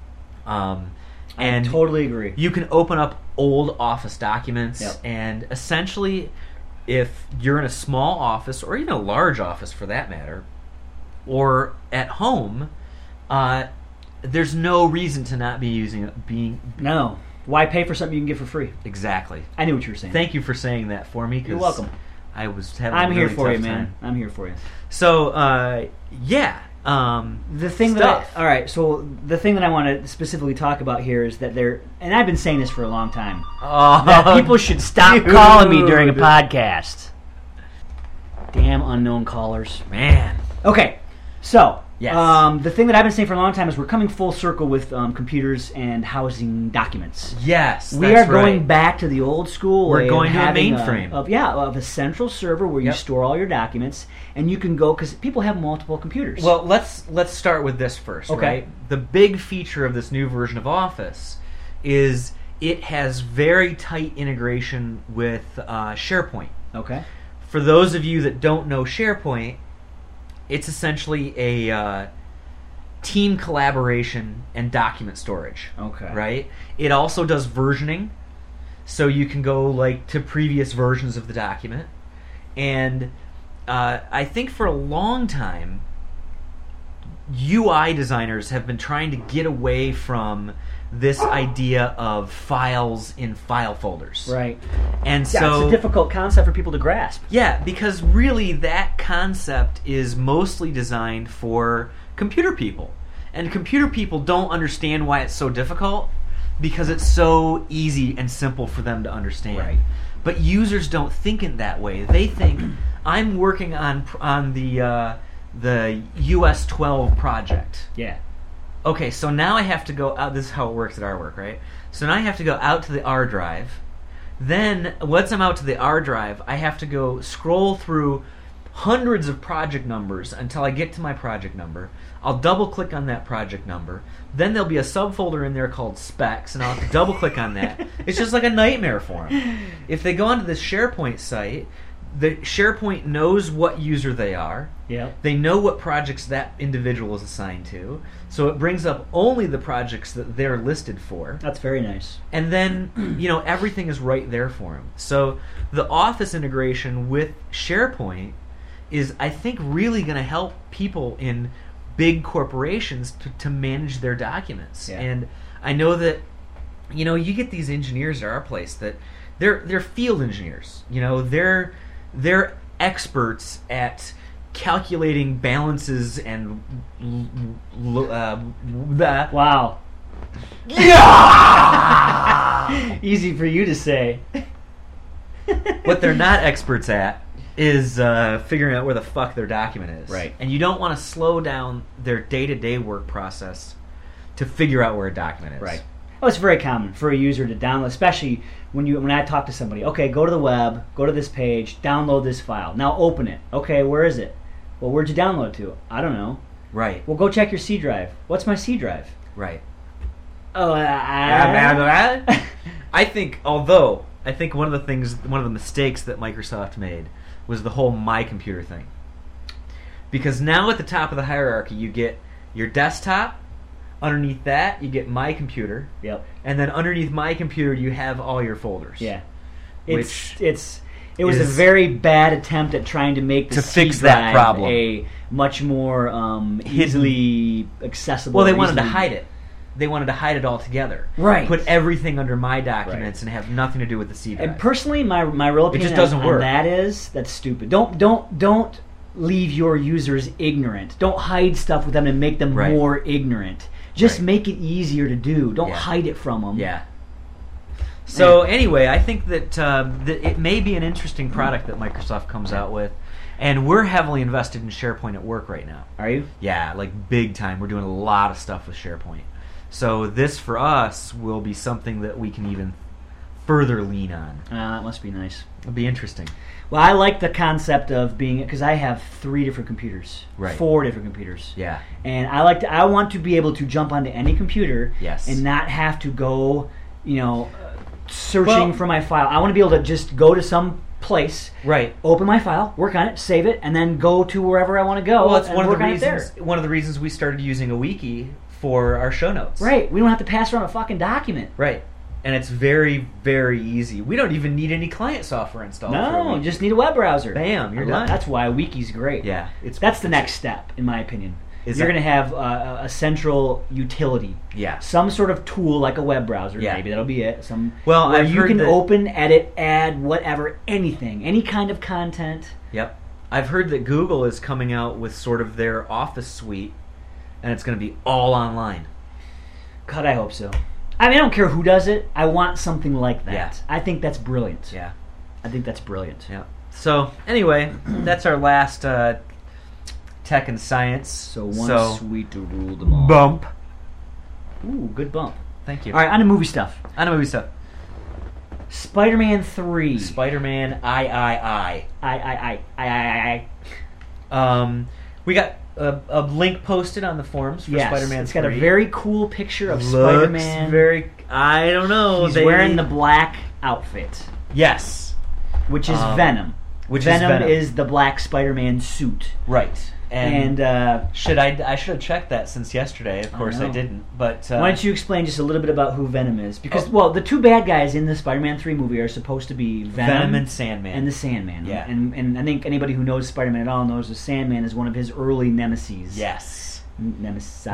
S2: I totally agree.
S1: You can open up old Office documents, and essentially, if you're in a small office, or even a large office for that matter, or at home, there's no reason to not be using it.
S2: No. Why pay for something you can get for free?
S1: Exactly.
S2: I knew what you were saying.
S1: Thank you for saying that for me.
S2: You're welcome.
S1: I was having
S2: I'm
S1: a really
S2: here for
S1: tough
S2: you, man.
S1: time.
S2: I'm here for you.
S1: So, yeah.
S2: The thing that the thing that I want to specifically talk about here is that and I've been saying this for a long time, that people should stop calling me during a podcast. Damn unknown callers,
S1: man.
S2: Okay, so
S1: yes.
S2: The thing that I've been saying for a long time is we're coming full circle with computers and housing documents.
S1: Yes,
S2: we are going back to the old school.
S1: We're going to a mainframe
S2: of a central server where you store all your documents, and you can go because people have multiple computers.
S1: Well, let's start with this first.
S2: Okay.
S1: Right? The big feature of this new version of Office is it has very tight integration with SharePoint.
S2: Okay.
S1: For those of you that don't know SharePoint, it's essentially a team collaboration and document storage.
S2: Okay.
S1: Right? It also does versioning, so you can go to previous versions of the document. And I think for a long time, UI designers have been trying to get away from this idea of files in file folders.
S2: Right.
S1: And
S2: so
S1: it's
S2: a difficult concept for people to grasp.
S1: Yeah, because really that concept is mostly designed for computer people. And computer people don't understand why it's so difficult because it's so easy and simple for them to understand.
S2: Right.
S1: But users don't think in that way. They think, I'm working on the US 12 project.
S2: Yeah.
S1: Okay, so now I have to go out. This is how it works at our work, right? So now I have to go out to the R drive. Then, once I'm out to the R drive, I have to go scroll through hundreds of project numbers until I get to my project number. I'll double-click on that project number. Then there'll be a subfolder in there called specs, and I'll have to double-click on that. It's just like a nightmare for them. If they go onto this SharePoint site, the SharePoint knows what user they are.
S2: Yeah.
S1: They know what projects that individual is assigned to. So it brings up only the projects that they're listed for.
S2: That's very nice.
S1: And then, everything is right there for them. So the Office integration with SharePoint is, I think, really going to help people in big corporations to manage their documents.
S2: Yeah.
S1: And I know that, you get these engineers at our place that they're field engineers. They're experts at calculating balances and
S2: wow. Easy for you to say.
S1: What they're not experts at is figuring out where the fuck their document is.
S2: Right.
S1: And you don't want to slow down their day-to-day work process to figure out where a document is.
S2: Right. Oh, it's very common for a user to download, especially when I talk to somebody. Okay, go to the web, go to this page, download this file. Now open it. Okay, where is it? Well, where'd you download to? I don't know.
S1: Right.
S2: Well, go check your C drive. What's my C drive?
S1: Right.
S2: Oh,
S1: I think one of the mistakes that Microsoft made was the whole My Computer thing. Because now at the top of the hierarchy, you get your desktop. Underneath that, you get My Computer.
S2: Yep.
S1: And then underneath My Computer, you have all your folders.
S2: Yeah. It was a very bad attempt at trying to make the C
S1: fix that problem
S2: a much more easily accessible.
S1: Well, they wanted to hide it. They wanted to hide it altogether.
S2: Right.
S1: Put everything under My Documents and have nothing to do with the C drive.
S2: And personally, my real opinion
S1: just doesn't work.
S2: On that is that's stupid. Don't leave your users ignorant. Don't hide stuff with them and make them more ignorant. Just make it easier to do. Don't hide it from them.
S1: Yeah. So anyway, I think that it may be an interesting product that Microsoft comes out with, and we're heavily invested in SharePoint at work right now.
S2: Are you?
S1: Yeah, like big time. We're doing a lot of stuff with SharePoint. So this for us will be something that we can even further lean on.
S2: That must be nice.
S1: It'll be interesting.
S2: Well, I like the concept of being, because I have 3 different computers, 4 different computers.
S1: Yeah.
S2: And I want to be able to jump onto any computer and not have to go, searching for my file. I want to be able to just go to some place, open my file, work on it, save it, and then go to wherever I want to go.
S1: Well, that's one of the reasons we started using a wiki for our show notes.
S2: Right. We don't have to pass around a fucking document.
S1: Right. And it's very, very easy. We don't even need any client software installed.
S2: No, you just need a web browser.
S1: Bam, you're done.
S2: That's why Wiki's great.
S1: Yeah.
S2: That's the next step, in my opinion. You're going to have a central utility.
S1: Yeah.
S2: Some sort of tool like a web browser. Yeah. Maybe that'll be it.
S1: Where
S2: you can open, edit, add, whatever, anything. Any kind of content.
S1: Yep. I've heard that Google is coming out with sort of their Office suite, and it's going to be all online.
S2: God, I hope so. I mean, I don't care who does it. I want something like that.
S1: Yeah.
S2: I think that's brilliant.
S1: Yeah.
S2: I think that's brilliant.
S1: Yeah. So, anyway, that's our last tech and science.
S2: So sweet to rule them all.
S1: Bump.
S2: Ooh, good bump.
S1: Thank you.
S2: All right, on to movie stuff. Spider-Man 3.
S1: Spider-Man I. We got a link posted on the forums for Spider-Man 3.
S2: It's got a very cool picture of Spider-Man.
S1: I don't know.
S2: He's wearing the black outfit.
S1: Yes.
S2: Which is Venom. Venom is the black Spider-Man suit.
S1: Right.
S2: And
S1: I should have checked that since yesterday. Of course I didn't. But
S2: why don't you explain just a little bit about who Venom is? Because the two bad guys in the Spider-Man 3 movie are supposed to be Venom
S1: and Sandman.
S2: And the Sandman.
S1: Yeah.
S2: And I think anybody who knows Spider-Man at all knows the Sandman is one of his early nemeses.
S1: Yes.
S2: Nemesis.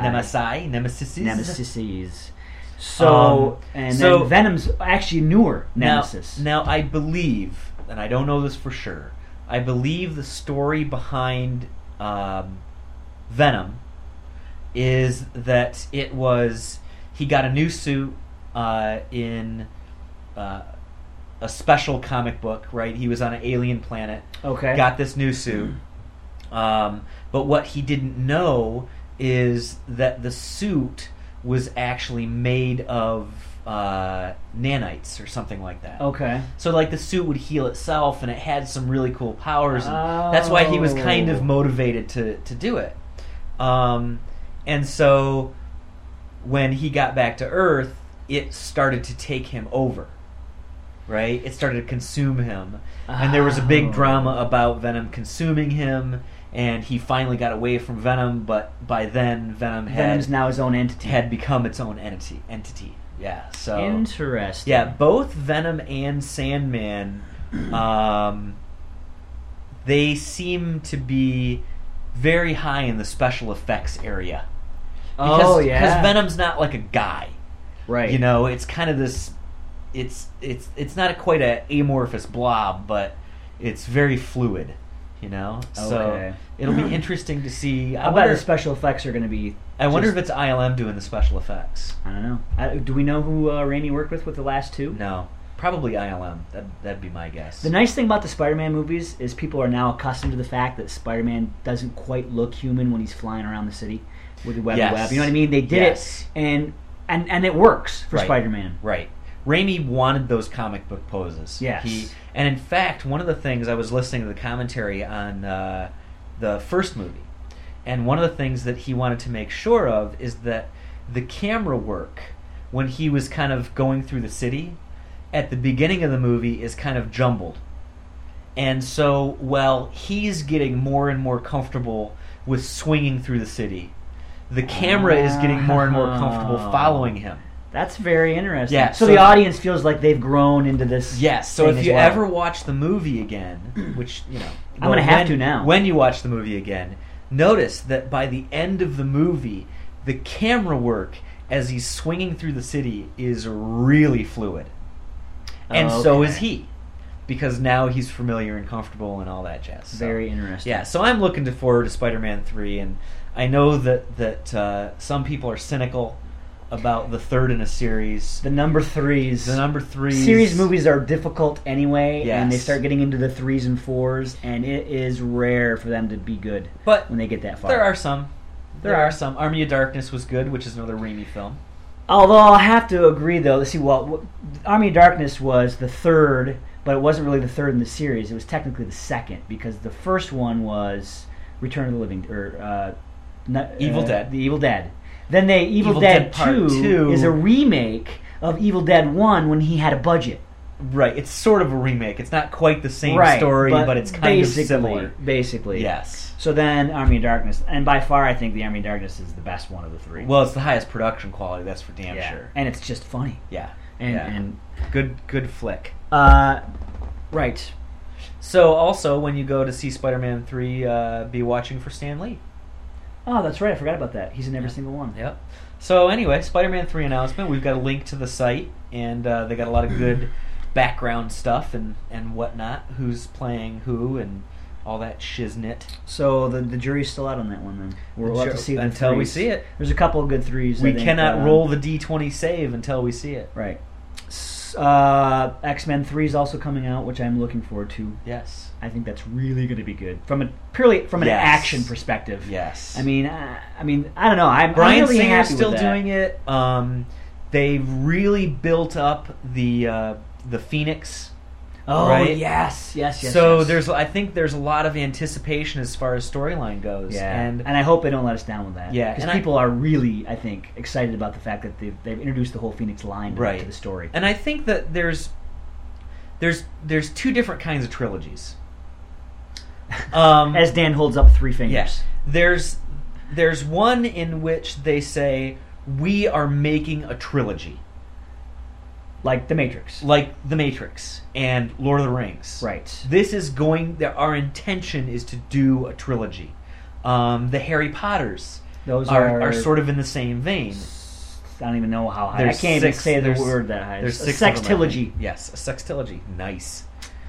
S2: So then Venom's actually a newer nemesis.
S1: Now I believe, and I don't know this for sure, I believe the story behind Venom is that he got a new suit in a special comic book, right? He was on an alien planet.
S2: Okay.
S1: Got this new suit. But what he didn't know is that the suit was actually made of nanites or something like that.
S2: Okay.
S1: So the suit would heal itself, and it had some really cool powers. And that's why he was kind of motivated to do it. And so when he got back to Earth, it started to take him over. Right? It started to consume him. And there was a big drama about Venom consuming him, and he finally got away from Venom, but by then Venom's
S2: now his own entity.
S1: Had become its own entity. Yeah, so
S2: interesting.
S1: Yeah, both Venom and Sandman, they seem to be very high in the special effects area. Because Venom's not like a guy,
S2: right?
S1: It's kind of this. It's not quite a amorphous blob, but it's very fluid. You know, so it'll be interesting to see.
S2: I bet the special effects are going to be.
S1: I wonder if it's ILM doing the special effects.
S2: I don't know. Do we know who Raimi worked with the last two?
S1: No, probably ILM. That'd be my guess.
S2: The nice thing about the Spider-Man movies is people are now accustomed to the fact that Spider-Man doesn't quite look human when he's flying around the city with the web. You know what I mean? They did it, and it works for Spider-Man.
S1: Right. Raimi wanted those comic book poses.
S2: Yes.
S1: And in fact, one of the things, I was listening to the commentary on the first movie, and one of the things that he wanted to make sure of is that the camera work, when he was kind of going through the city, at the beginning of the movie is kind of jumbled. And so, while he's getting more and more comfortable with swinging through the city, the camera is getting more and more comfortable following him.
S2: That's very interesting.
S1: Yeah,
S2: so the audience feels like they've grown into this.
S1: Yes. So if you ever watch the movie again, which
S2: I'm going to have to now.
S1: When you watch the movie again, notice that by the end of the movie, the camera work as he's swinging through the city is really fluid, and so is he, because now he's familiar and comfortable and all that jazz.
S2: Very interesting.
S1: Yeah. So I'm looking forward to Spider-Man 3, and I know that some people are cynical about the third in a series.
S2: The number threes.
S1: Series
S2: movies are difficult anyway, and they start getting into the 3s and 4s, and it is rare for them to be good when they get that far.
S1: There are some. Army of Darkness was good, which is another Raimi film.
S2: Although I'll have to agree, though. See, Army of Darkness was the third, but it wasn't really the third in the series. It was technically the second, because the first one was Return of the Living, or
S1: Evil Dead.
S2: The Evil Dead. Then Evil Dead 2 is a remake of Evil Dead 1 when he had a budget.
S1: Right, it's sort of a remake. It's not quite the same story, but it's kind of similar.
S2: Basically.
S1: Yes.
S2: So then Army of Darkness, and by far I think the Army of Darkness is the best one of the three.
S1: Well, it's the highest production quality, that's for damn sure.
S2: And it's just funny.
S1: Yeah.
S2: And
S1: good flick.
S2: Right.
S1: So also, when you go to see Spider-Man 3, be watching for Stan Lee.
S2: Oh, that's right. I forgot about that. He's in every single one.
S1: Yep. So anyway, Spider-Man 3 announcement. We've got a link to the site, and they got a lot of good background stuff and whatnot. Who's playing who and all that shiznit.
S2: So the jury's still out on that one, then. We'll have to see it
S1: until we see it.
S2: There's a couple of good threes.
S1: We cannot roll the D20 save until we see it.
S2: Right. X-Men 3 is also coming out, which I'm looking forward to.
S1: Yes.
S2: I think that's really going to be good from an action perspective.
S1: Yes.
S2: I mean, I don't know.
S1: Brian
S2: really
S1: Singer's
S2: happy
S1: still
S2: with that.
S1: doing it. They've really built up the Phoenix.
S2: Oh,
S1: right?
S2: yes.
S1: So I think there's a lot of anticipation as far as storyline goes.
S2: Yeah. And I hope they don't let us down with that.
S1: Yeah.
S2: Because people are really, I think, excited about the fact that they've introduced the whole Phoenix line to the story.
S1: And I think that there's two different kinds of trilogies.
S2: As Dan holds up 3 fingers.
S1: Yes. There's one in which they say, we are making a trilogy.
S2: Like The Matrix.
S1: And Lord of the Rings.
S2: Right.
S1: Our intention is to do a trilogy. The Harry Potters
S2: Those
S1: are sort of in the same vein.
S2: I don't even know how high. I can't even say the word that high.
S1: There's
S2: a sextilogy.
S1: Yes, a sextilogy. Nice.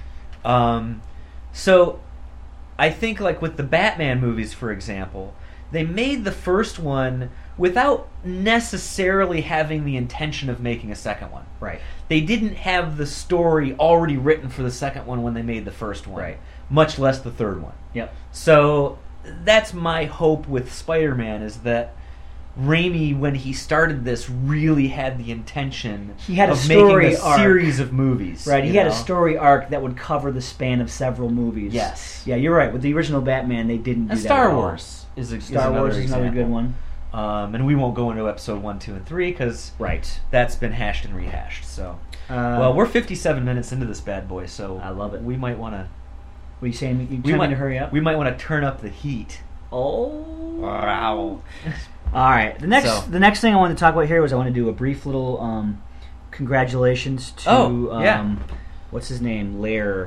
S1: So I think like with the Batman movies, for example, they made the first one without necessarily having the intention of making a second one.
S2: Right.
S1: They didn't have the story already written for the second one when they made the first one.
S2: Right.
S1: Much less the third one.
S2: Yep.
S1: So that's my hope with Spider-Man, is that Raimi, when he started this, really had the intention of making a series of movies.
S2: Right, he had a story arc that would cover the span of several movies.
S1: Yes.
S2: Yeah, you're right. With the original Batman, they didn't do that
S1: Star Wars is
S2: another good one.
S1: And we won't go into episode 1, 2, and 3 because that's been hashed and rehashed. So, well, we're 57 minutes into this bad boy, so
S2: I love it.
S1: We might want to.
S2: What are you saying? You trying to hurry up?
S1: We might want to turn up the heat.
S2: Oh.
S1: Wow.
S2: All right. The next thing I wanted to talk about here was I want to do a brief little congratulations to what's his name? Lair.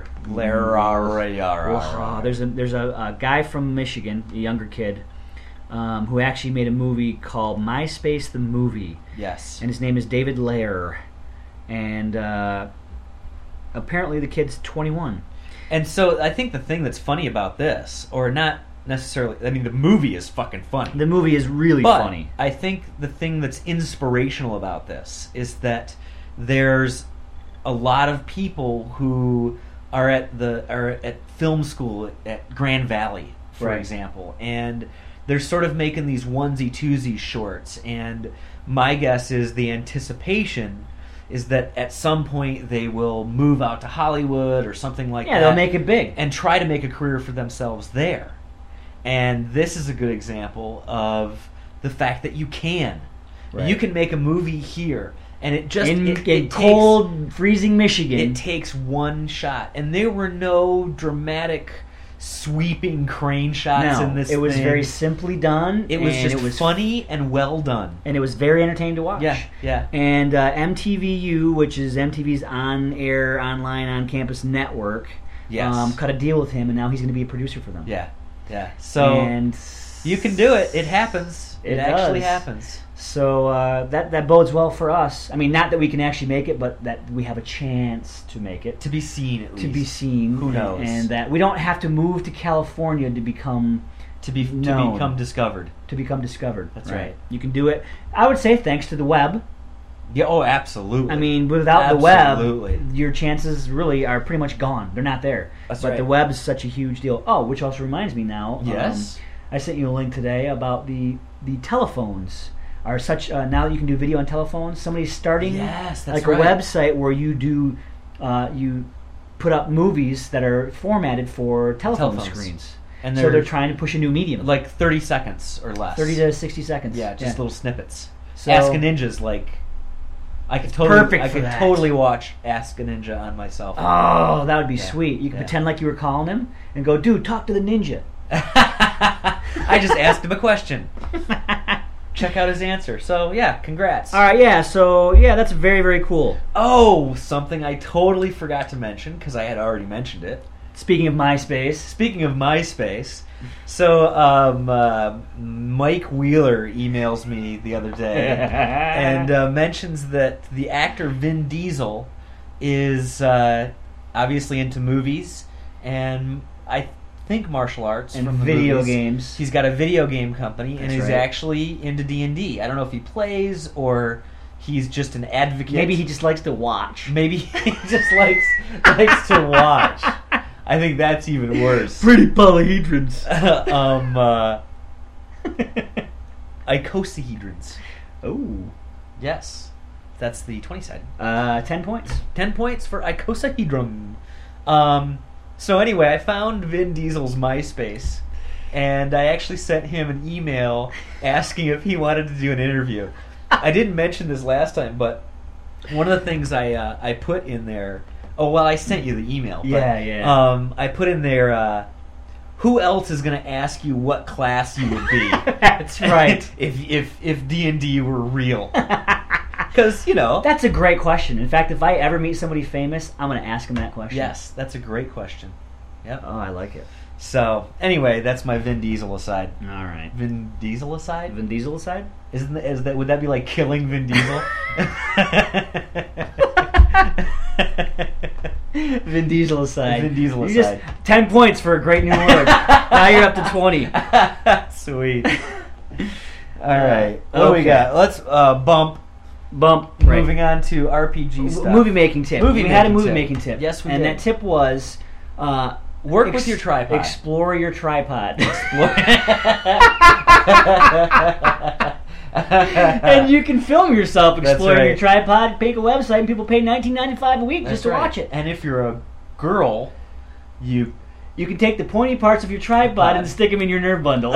S2: There's a guy from Michigan, a younger kid, who actually made a movie called MySpace the Movie.
S1: Yes.
S2: And his name is David Lair. And apparently the kid's 21.
S1: And so I think the thing that's funny about this, or not necessarily, I mean, the movie is fucking funny.
S2: The movie is really funny.
S1: I think the thing that's inspirational about this is that there's a lot of people who are at film school at Grand Valley, for example, and they're sort of making these onesie-twosie shorts, and my guess is the anticipation is that at some point they will move out to Hollywood or something like that.
S2: Yeah, they'll make it big.
S1: And try to make a career for themselves there. And this is a good example of the fact that you can. Right. You can make a movie here. And it just...
S2: In cold, freezing Michigan.
S1: It takes one shot. And there were no dramatic... sweeping crane shots in this thing.
S2: It was very simply done.
S1: It was funny and well done.
S2: And it was very entertaining to watch.
S1: Yeah.
S2: And MTVU, which is MTV's on-air, online, on-campus network, cut a deal with him, and now he's going to be a producer for them.
S1: Yeah. So, you can do it. It happens. It actually happens.
S2: So that bodes well for us. I mean, not that we can actually make it, but that we have a chance to make it.
S1: To be seen, at least.
S2: To be seen.
S1: Who knows?
S2: And that we don't have to move to California to become...
S1: To become discovered.
S2: To become discovered.
S1: That's right.
S2: You can do it, I would say, thanks to the web.
S1: Yeah, absolutely.
S2: I mean, without the web, your chances really are pretty much gone. They're not there.
S1: That's right.
S2: But the web is such a huge deal. Oh, which also reminds me now.
S1: Yes.
S2: I sent you a link today about the telephones. Are such now that you can do video on telephones. Somebody's starting a website where you do you put up movies that are formatted for telephones. Screens, and so they're trying to push a new medium,
S1: like 30 seconds or less,
S2: 30 to 60 seconds.
S1: Yeah, just little snippets. So, Ask a Ninja's I could totally watch Ask a Ninja on my cell phone.
S2: Oh, that would be sweet. You could pretend like you were calling him and go, "Dude, talk to the ninja."
S1: I just asked him a question. Check out his answer. So, congrats.
S2: All right, so, that's very, very cool.
S1: Oh, something I totally forgot to mention, because I had already mentioned it.
S2: Speaking of MySpace.
S1: So, Mike Wheeler emails me the other day and mentions that the actor Vin Diesel is obviously into movies, and I think martial arts
S2: and
S1: from the
S2: video
S1: movies.
S2: Games.
S1: He's got a video game company, and he's actually into D&D. I don't know if he plays or he's just an advocate.
S2: Maybe he just likes to watch.
S1: Maybe he just likes to watch. I think that's even worse.
S2: Pretty polyhedrons.
S1: Icosahedrons.
S2: Oh.
S1: Yes. That's the 20 side.
S2: 10 points.
S1: 10 points for icosahedron. So anyway, I found Vin Diesel's MySpace, and I actually sent him an email asking if he wanted to do an interview. I didn't mention this last time, but one of the things I put in there... Oh, well, I sent you the email. But, I put in there, who else is going to ask you what class you would be?
S2: That's right.
S1: if D&D were real. Because,
S2: That's a great question. In fact, if I ever meet somebody famous, I'm going to ask them that question.
S1: Yes, that's a great question. Yep.
S2: Oh, I like it.
S1: So, anyway, that's my Vin Diesel aside.
S2: All right.
S1: Vin Diesel aside?
S2: Vin Diesel aside?
S1: Would that be like killing Vin Diesel?
S2: Vin Diesel aside.
S1: Vin Diesel aside.
S2: 10 points for a great new word. Now you're up to 20.
S1: Sweet. All right. What do we got? Let's bump.
S2: Right.
S1: Moving on to RPG stuff.
S2: Movie making tip. We had a movie making tip.
S1: Yes, we
S2: did. And that tip was...
S1: work with your tripod.
S2: Explore your tripod. And you can film yourself exploring your tripod, make a website, and people pay $19.95 a week just to watch it.
S1: And if you're a girl, you
S2: can take the pointy parts of your tripod and stick them in your nerve bundle.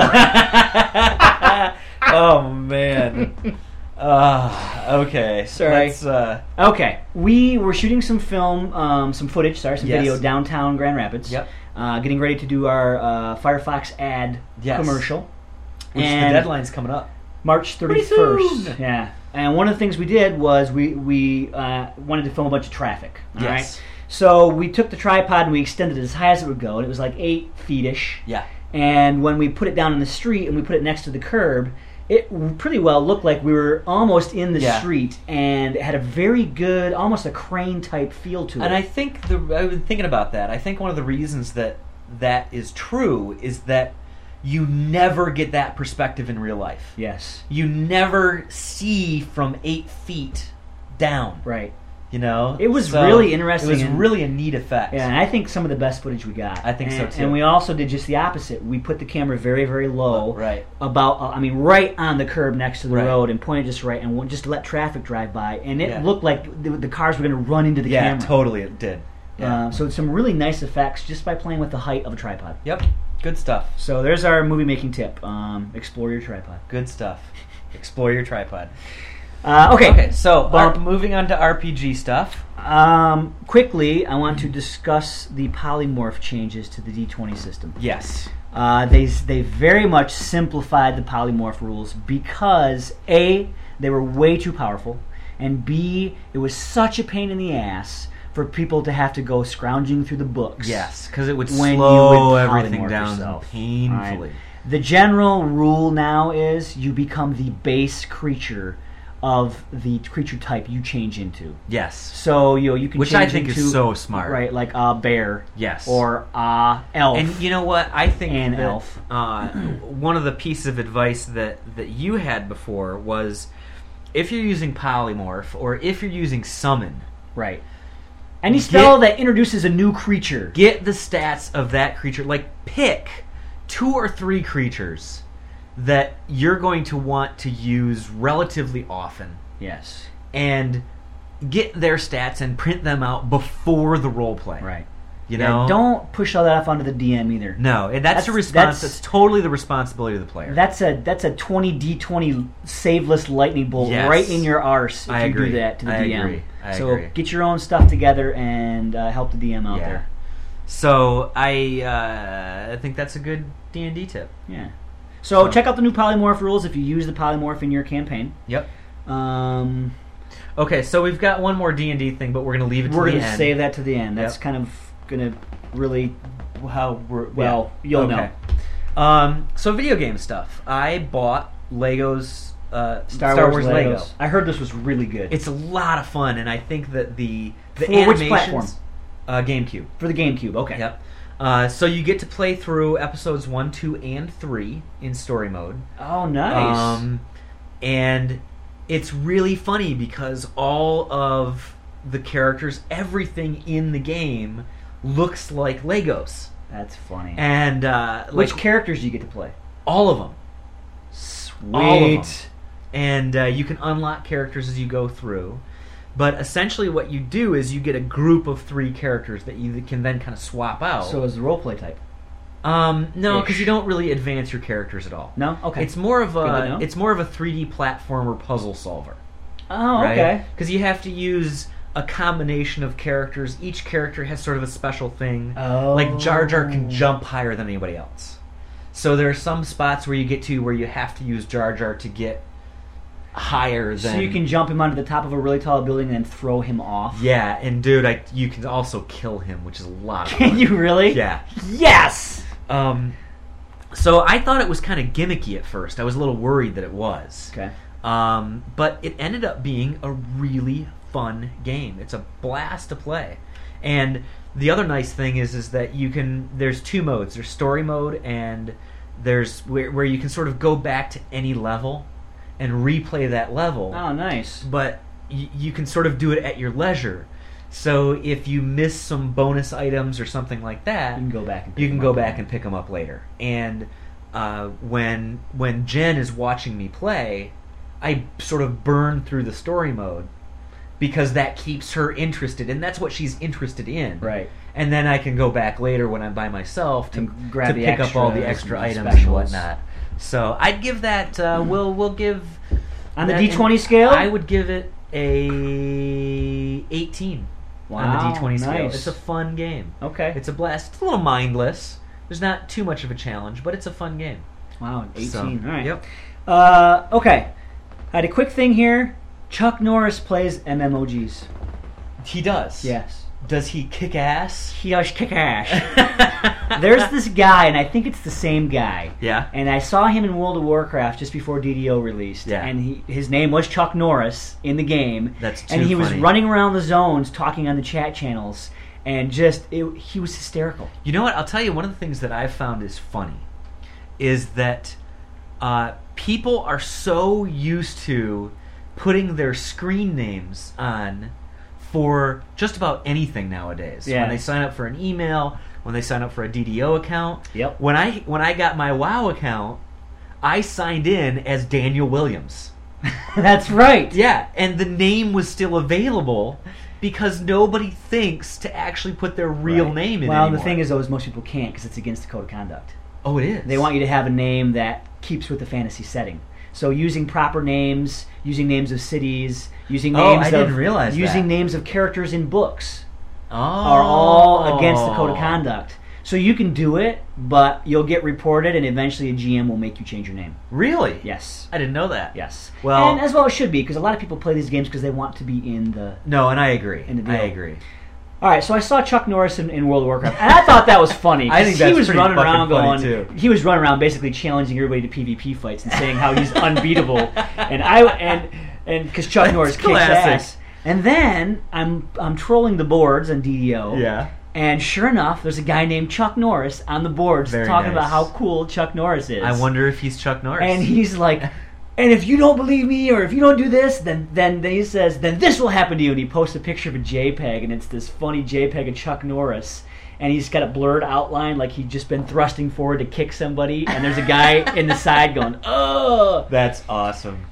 S1: Oh, man. Okay.
S2: Sorry. Okay. We were shooting some film, some video downtown Grand Rapids.
S1: Yep.
S2: Getting ready to do our Firefox ad commercial.
S1: Which the deadline's coming up.
S2: March 31st. Yeah. And one of the things we did was we wanted to film a bunch of traffic. All right? So we took the tripod and we extended it as high as it would go, and it was like 8 feet-ish.
S1: Yeah.
S2: And when we put it down in the street and we put it next to the curb, it pretty well looked like we were almost in the street, and it had a very good, almost a crane type feel to it.
S1: And I think I've been thinking about that. I think one of the reasons that is true is that you never get that perspective in real life.
S2: Yes.
S1: You never see from 8 feet down.
S2: Right.
S1: You know?
S2: It was really interesting.
S1: It was really a neat effect.
S2: Yeah, and I think some of the best footage we got.
S1: I think so too.
S2: And we also did just the opposite. We put the camera very, very low.
S1: Right.
S2: Right on the curb next to the road, and pointed just right, and just let traffic drive by. And it looked like the cars were going to run into the camera.
S1: Yeah, totally, it did. Yeah.
S2: So some really nice effects just by playing with the height of a tripod.
S1: Yep. Good stuff.
S2: So there's our movie making tip. Explore your tripod.
S1: Good stuff. Explore your tripod.
S2: Okay.
S1: So moving on to RPG stuff.
S2: Quickly, I want to discuss the polymorph changes to the D20 system.
S1: Yes.
S2: They very much simplified the polymorph rules because A, they were way too powerful, and B, it was such a pain in the ass for people to have to go scrounging through the books.
S1: Yes, because it would slow everything down painfully.
S2: Right. The general rule now is you become the base creature of the creature type you change into.
S1: Yes.
S2: So you can
S1: which
S2: change
S1: I think
S2: into,
S1: is so smart.
S2: Right, like a bear.
S1: Yes.
S2: Or a elf.
S1: And you know what? I think
S2: elf.
S1: One of the pieces of advice that you had before was if you're using polymorph or if you're using summon.
S2: Right. Any spell that introduces a new creature.
S1: Get the stats of that creature. Like, pick 2 or 3 creatures that you're going to want to use relatively often.
S2: Yes.
S1: And get their stats and print them out before the role play.
S2: Right.
S1: You know?
S2: Don't push all that off onto the DM either.
S1: No, that's totally the responsibility of the player.
S2: That's a 20d20 saveless lightning bolt right in your arse if you do that to the DM.
S1: I agree.
S2: Get your own stuff together and help the DM out there.
S1: So I think that's a good D&D tip.
S2: Yeah. So check out the new polymorph rules if you use the polymorph in your campaign.
S1: Yep. Okay, so we've got one more D&D thing, but we're going to leave it to the end.
S2: We're going to save that to the end. That's kind of going to really you'll know.
S1: So video game stuff. I bought Lego's
S2: Star Wars Lego. I heard this was really good.
S1: It's a lot of fun, and I think that the
S2: animations... Which platform?
S1: GameCube.
S2: For the GameCube, okay.
S1: Yep. So you get to play through episodes 1, 2, and 3 in story mode.
S2: Oh, nice.
S1: And it's really funny because all of the characters, everything in the game looks like Legos.
S2: That's funny.
S1: And
S2: which characters do you get to play?
S1: All of them.
S2: Sweet.
S1: All of them. And you can unlock characters as you go through. But essentially what you do is you get a group of 3 characters that you can then kind of swap out.
S2: So is the roleplay type?
S1: No, because you don't really advance your characters at all.
S2: No? Okay.
S1: It's more of a 3D platformer puzzle solver.
S2: Oh, right? Okay.
S1: Because you have to use a combination of characters. Each character has sort of a special thing.
S2: Oh.
S1: Like Jar Jar can jump higher than anybody else. So there are some spots where you get to where you have to use Jar Jar to get higher than...
S2: So you can jump him onto the top of a really tall building and then throw him off?
S1: Yeah, and dude, you can also kill him, which is a lot of fun.
S2: Can you really?
S1: Yeah.
S2: Yes!
S1: So I thought it was kind of gimmicky at first. I was a little worried that it was.
S2: Okay.
S1: But it ended up being a really fun game. It's a blast to play. And the other nice thing is that there's 2 modes. There's story mode and there's where you can sort of go back to any level and replay that level.
S2: Oh, nice.
S1: But you can sort of do it at your leisure. So if you miss some bonus items or something like that,
S2: you can go back and
S1: pick them up later. And when Jen is watching me play, I sort of burn through the story mode because that keeps her interested, and that's what she's interested in.
S2: Right.
S1: And then I can go back later when I'm by myself to pick up all the extra items
S2: specials.
S1: And whatnot. So I'd give that. We'll give
S2: on the D20 scale.
S1: I would give it a 18.
S2: Wow,
S1: on the D20
S2: nice.
S1: scale. It's a fun game.
S2: Okay.
S1: It's a blast. It's a little mindless. There's not too much of a challenge, but it's a fun game.
S2: Wow, 18.
S1: So,
S2: all right.
S1: Yep.
S2: Okay. I had a quick thing here. Chuck Norris plays MMOGs.
S1: He does.
S2: Yes.
S1: Does he kick ass?
S2: He does kick ass. There's this guy, and I think it's the same guy.
S1: Yeah.
S2: And I saw him in World of Warcraft just before DDO released.
S1: Yeah.
S2: And his name was Chuck Norris in the game.
S1: That's too
S2: And he
S1: funny.
S2: was running around the zones talking on the chat channels, and he was hysterical.
S1: You know what? I'll tell you, one of the things that I've found is funny is that people are so used to putting their screen names on for just about anything nowadays.
S2: Yeah.
S1: When they sign up for an email, when they sign up for a DDO account.
S2: Yep.
S1: When I got my WoW account, I signed in as Daniel Williams.
S2: That's right.
S1: Yeah, and the name was still available because nobody thinks to actually put their real name in
S2: Well,
S1: anymore.
S2: the thing is, though, is most people can't because it's against the code of conduct.
S1: Oh, it is?
S2: They want you to have a name that keeps with the fantasy setting. So using proper names, using names of cities, using names names of characters in books are all against the code of conduct. So you can do it, but you'll get reported, and eventually a GM will make you change your name.
S1: Really?
S2: Yes.
S1: I didn't know that.
S2: Yes.
S1: Well,
S2: and as well it should be, because a lot of people play these games because they want to be in the...
S1: No, and I agree.
S2: In the deal.
S1: I agree.
S2: All right, so I saw Chuck Norris in World of Warcraft, and I thought that was funny.
S1: I think that's
S2: he was
S1: pretty
S2: running around
S1: funny too.
S2: He was running around basically challenging everybody to PvP fights and saying how he's unbeatable, and because Chuck Norris kicks ass. And then I'm trolling the boards on DDO.
S1: Yeah.
S2: And sure enough, there's a guy named Chuck Norris on the boards talking about how cool Chuck Norris is.
S1: I wonder if he's Chuck Norris.
S2: And he's like, and if you don't believe me, or if you don't do this, then he says, then this will happen to you. And he posts a picture of a JPEG, and it's this funny JPEG of Chuck Norris. And he's got a blurred outline like he'd just been thrusting forward to kick somebody. And there's a guy in the side going, oh.
S1: That's awesome.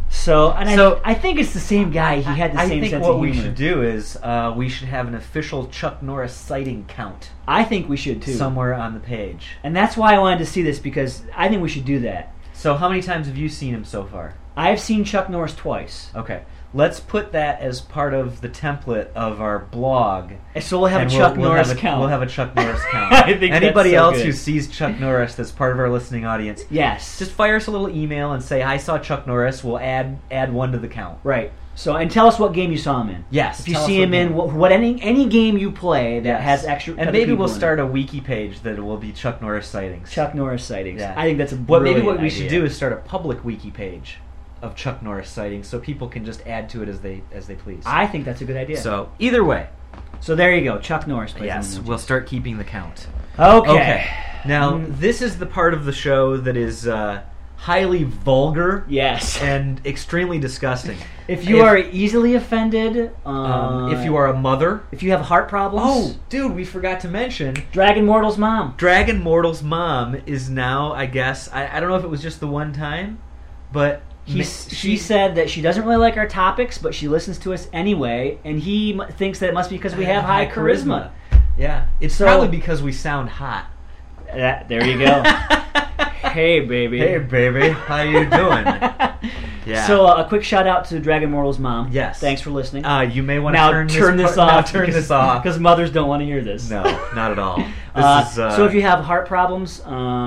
S2: I think it's the same guy. He had the same sense of humor.
S1: I think what we should do is we should have an official Chuck Norris sighting count.
S2: I think we should, too.
S1: Somewhere on the page.
S2: And that's why I wanted to see this, because I think we should do that.
S1: So how many times have you seen him so far?
S2: I've seen Chuck Norris twice.
S1: Okay. Let's put that as part of the template of our blog.
S2: So we'll have a Chuck Norris count.
S1: We'll have a Chuck Norris count.
S2: I think
S1: anybody
S2: that's so
S1: else
S2: good.
S1: who sees Chuck Norris that's part of our listening audience,
S2: yes,
S1: just fire us a little email and say, I saw Chuck Norris. We'll add one to the count.
S2: Right. So, and tell us what game you saw him in.
S1: Yes.
S2: If you see him in any game you play that has extra...
S1: And maybe we'll start a wiki page that will be Chuck Norris sightings.
S2: Chuck Norris sightings.
S1: Yeah.
S2: I think that's a brilliant
S1: Maybe what we
S2: idea.
S1: should do is start a public wiki page of Chuck Norris sightings so people can just add to it as they please.
S2: I think that's a good idea.
S1: So, either way.
S2: So there you go. Chuck Norris plays
S1: Yes, we'll start keeping the count.
S2: Okay.
S1: Now, this is the part of the show that is highly vulgar.
S2: Yes.
S1: And extremely disgusting.
S2: If you are easily offended,
S1: if you are a mother,
S2: if you have heart problems.
S1: Oh, dude, we forgot to mention
S2: Dragon Mortal's mom.
S1: Dragon Mortal's mom is now, I guess, I don't know if it was just the one time, but
S2: she said that she doesn't really like our topics, but she listens to us anyway, and he thinks that it must be because we have high charisma.
S1: Yeah, it's probably because we sound hot.
S2: There you go. Hey, baby.
S1: Hey, baby. How you doing? Yeah.
S2: So a quick shout out to Dragon Mortal's mom.
S1: Yes.
S2: Thanks for listening.
S1: You may want to
S2: turn this off.
S1: Turn this off
S2: because mothers don't want to hear this.
S1: No, not at all.
S2: So if you have heart problems,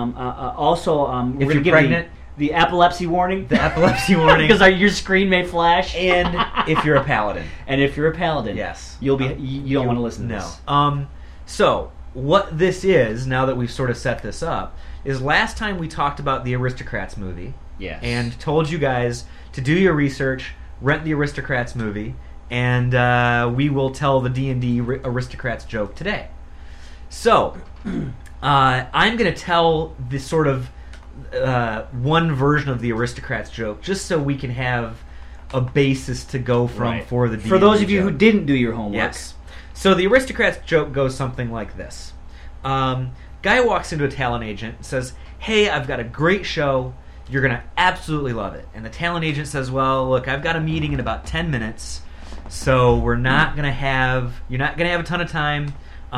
S2: also
S1: if you're pregnant.
S2: The epilepsy warning.
S1: The epilepsy warning.
S2: Because your screen may flash.
S1: And if you're a paladin.
S2: Yes. You don't want to listen to this.
S1: So, what this is, now that we've sort of set this up, is last time we talked about the Aristocrats movie.
S2: Yes.
S1: And told you guys to do your research, rent the Aristocrats movie, and we will tell the D&D Aristocrats joke today. So, I'm going to tell this sort of one version of the Aristocrats joke, just so we can have a basis to go from for the D&D
S2: For those of you
S1: joke.
S2: who didn't do your homework.
S1: Yes. So the Aristocrats joke goes something like this. Guy walks into a talent agent and says, hey, I've got a great show. You're going to absolutely love it. And the talent agent says, well, look, I've got a meeting in about 10 minutes, so you're not going to have a ton of time.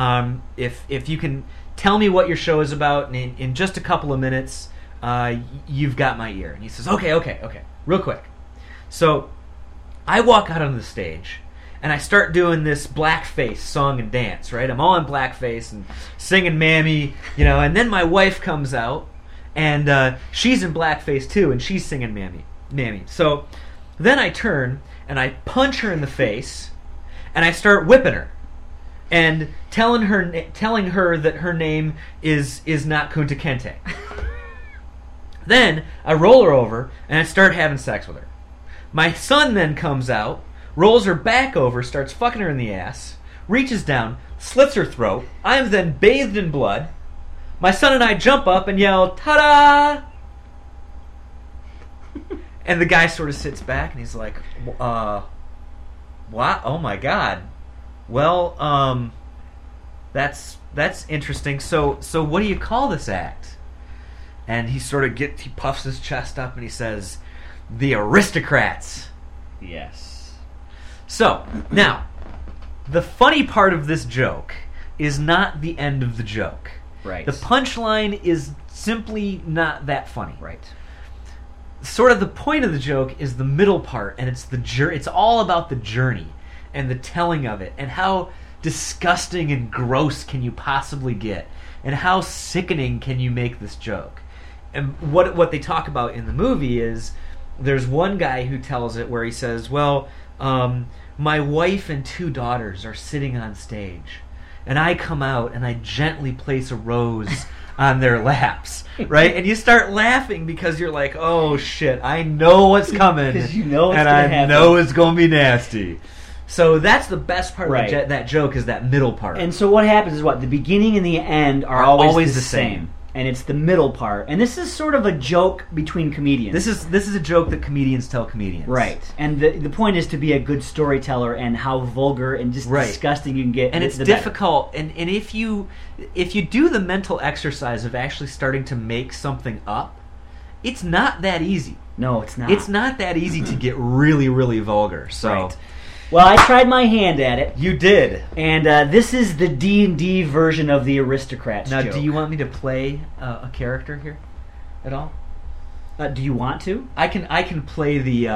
S1: If you can tell me what your show is about in just a couple of minutes, you've got my ear. And he says, okay, real quick. So I walk out on the stage, and I start doing this blackface song and dance, right? I'm all in blackface and singing Mammy, and then my wife comes out, and she's in blackface too, and she's singing Mammy. So then I turn, and I punch her in the face, and I start whipping her. and telling her that her name is not Kunta Kinte. Then I roll her over and I start having sex with her. My son then comes out, rolls her back over, starts fucking her in the ass, reaches down, slits her throat. I am then bathed in blood. My son and I jump up and yell, "Ta-da!" And the guy sort of sits back and he's like, what? Oh my God. Well, that's interesting. So what do you call this act? And he sort of he puffs his chest up and he says, "The Aristocrats."
S2: Yes.
S1: So, now, the funny part of this joke is not the end of the joke.
S2: Right.
S1: The punchline is simply not that funny.
S2: Right.
S1: Sort of the point of the joke is the middle part, and it's all about the journey and the telling of it, and how disgusting and gross can you possibly get, and how sickening can you make this joke. And what they talk about in the movie is there's one guy who tells it where he says, well, my wife and 2 daughters are sitting on stage, and I come out and I gently place a rose on their laps, right? And you start laughing because you're like, oh shit, I know what's coming,
S2: because you know it's
S1: and
S2: gonna
S1: I
S2: happen.
S1: know it's going to be nasty. So that's the best part of that joke, is that middle part.
S2: And so what happens is the beginning and the end are always the same. And it's the middle part. And this is sort of a joke between comedians.
S1: This is a joke that comedians tell comedians.
S2: Right. And the point is to be a good storyteller, and how vulgar and just disgusting you can get.
S1: And it's difficult. And if you do the mental exercise of actually starting to make something up, it's not that easy.
S2: No, it's not.
S1: It's not that easy to get really, really vulgar. So.
S2: Right. Well, I tried my hand at it.
S1: You did.
S2: And this is the D&D version of the Aristocrats
S1: now,
S2: joke.
S1: Do you want me to play a character here at all?
S2: Do you want to?
S1: I can play the...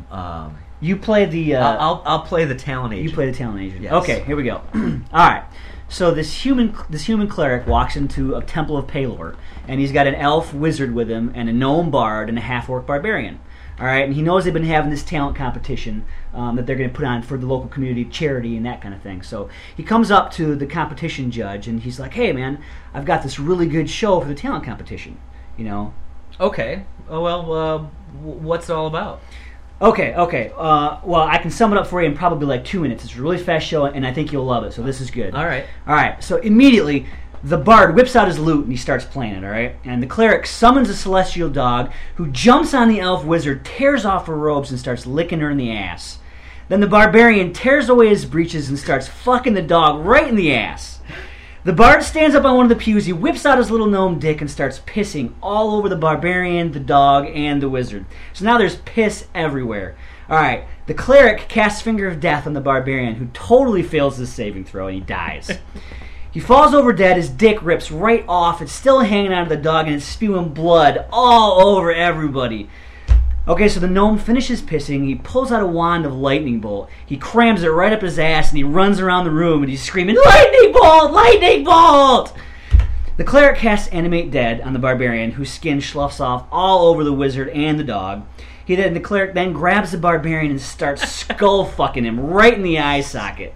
S2: you play the...
S1: I'll play the talent agent.
S2: You play the talent agent.
S1: Yes.
S2: Okay, here we go. All right. So this human cleric walks into a temple of Pelor, and he's got an elf wizard with him, and a gnome bard, and a half-orc barbarian. All right, and he knows they've been having this talent competition that they're going to put on for the local community charity and that kind of thing. So he comes up to the competition judge and he's like, "Hey, man, I've got this really good show for the talent competition." You know.
S1: Okay. Oh well. What's it all about?
S2: Okay. Well, I can sum it up for you in probably like 2 minutes. It's a really fast show, and I think you'll love it. So this is good.
S1: All right.
S2: So immediately, the bard whips out his lute and he starts playing it, all right? And the cleric summons a celestial dog who jumps on the elf wizard, tears off her robes, and starts licking her in the ass. Then the barbarian tears away his breeches and starts fucking the dog right in the ass. The bard stands up on one of the pews, he whips out his little gnome dick and starts pissing all over the barbarian, the dog, and the wizard. So now there's piss everywhere. All right, the cleric casts Finger of Death on the barbarian, who totally fails his saving throw, and he dies. He falls over dead, his dick rips right off, it's still hanging out of the dog, and it's spewing blood all over everybody. Okay, so the gnome finishes pissing, he pulls out a wand of lightning bolt, he crams it right up his ass, and he runs around the room, and he's screaming, "Lightning bolt! Lightning bolt!" The cleric casts Animate Dead on the barbarian, whose skin sloughs off all over the wizard and the dog. The cleric then grabs the barbarian and starts skull fucking him right in the eye socket.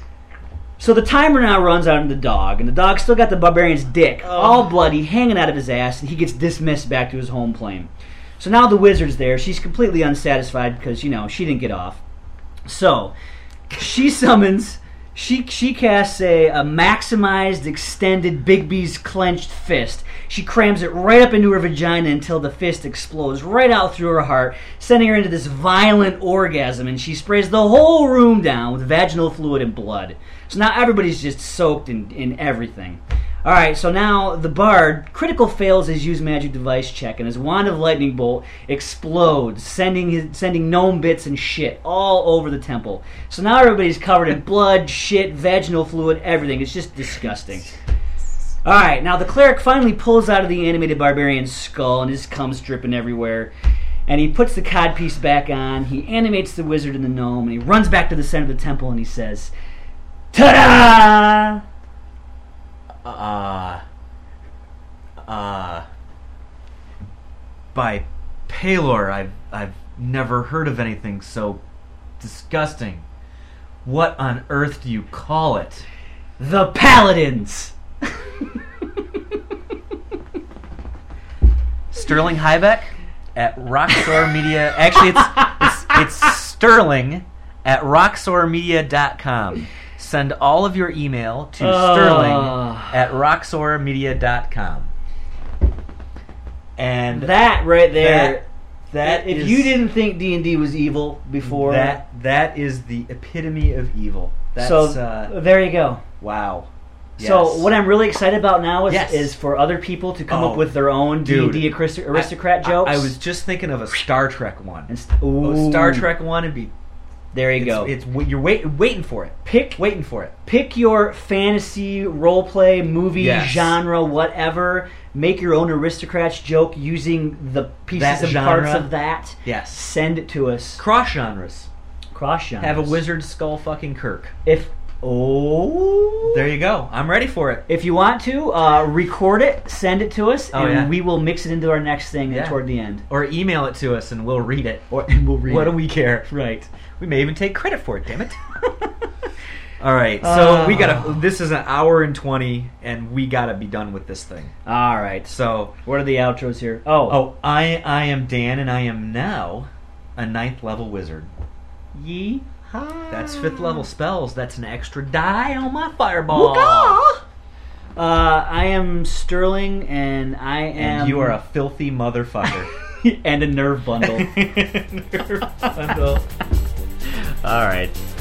S2: So the timer now runs out on the dog, and the dog's still got the barbarian's dick, all bloody, hanging out of his ass, and he gets dismissed back to his home plane. So now the wizard's there. She's completely unsatisfied because, she didn't get off. So she casts a maximized, extended Bigby's clenched fist. She crams it right up into her vagina until the fist explodes right out through her heart, sending her into this violent orgasm, and she sprays the whole room down with vaginal fluid and blood. So now everybody's just soaked in everything. Alright, so now the bard critical fails his use magic device check, and his wand of lightning bolt explodes, sending gnome bits and shit all over the temple. So now everybody's covered in blood, shit, vaginal fluid, everything. It's just disgusting. Alright, now the cleric finally pulls out of the animated barbarian's skull, and his cum's dripping everywhere. And he puts the codpiece back on, he animates the wizard and the gnome, and he runs back to the center of the temple, and he says, "Ta-da!"
S1: By Pelor, I've never heard of anything so disgusting. What on earth do you call it?
S2: The Paladins.
S1: Sterling Heibeck at Roxor Media. Actually, it's Sterling at roxormedia.com. Send all of your email to Sterling at roxormedia.com. And
S2: that right there, that if you didn't think D&D was evil before,
S1: that is the epitome of evil.
S2: So there you go.
S1: Wow. Yes.
S2: So what I'm really excited about now is for other people to come up with their own D&D aristocrat jokes.
S1: I was just thinking of a Star Trek one. Star Trek one would be.
S2: There you go.
S1: You're waiting for it. Waiting for it.
S2: Pick your fantasy role-play movie genre, whatever. Make your own aristocrats joke using the pieces and parts of that.
S1: Yes.
S2: Send it to us.
S1: Cross genres. Have a wizard skull fucking Kirk. There you go. I'm ready for it.
S2: If you want to, record it, send it to us, and we will mix it into our next thing toward the end.
S1: Or email it to us, and we'll read it. What do we care?
S2: Right.
S1: We may even take credit for it, damn it. All right, so we gotta. This is an hour and 20, and we gotta be done with this thing.
S2: All right.
S1: So
S2: what are the outros here?
S1: I am Dan, and I am now a 9th level wizard.
S2: Yee-haw.
S1: That's 5th level spells. That's an extra die on my fireball.
S2: I am Sterling, and I am.
S1: And you are a filthy motherfucker.
S2: And a nerve bundle.
S1: Nerve bundle. All right.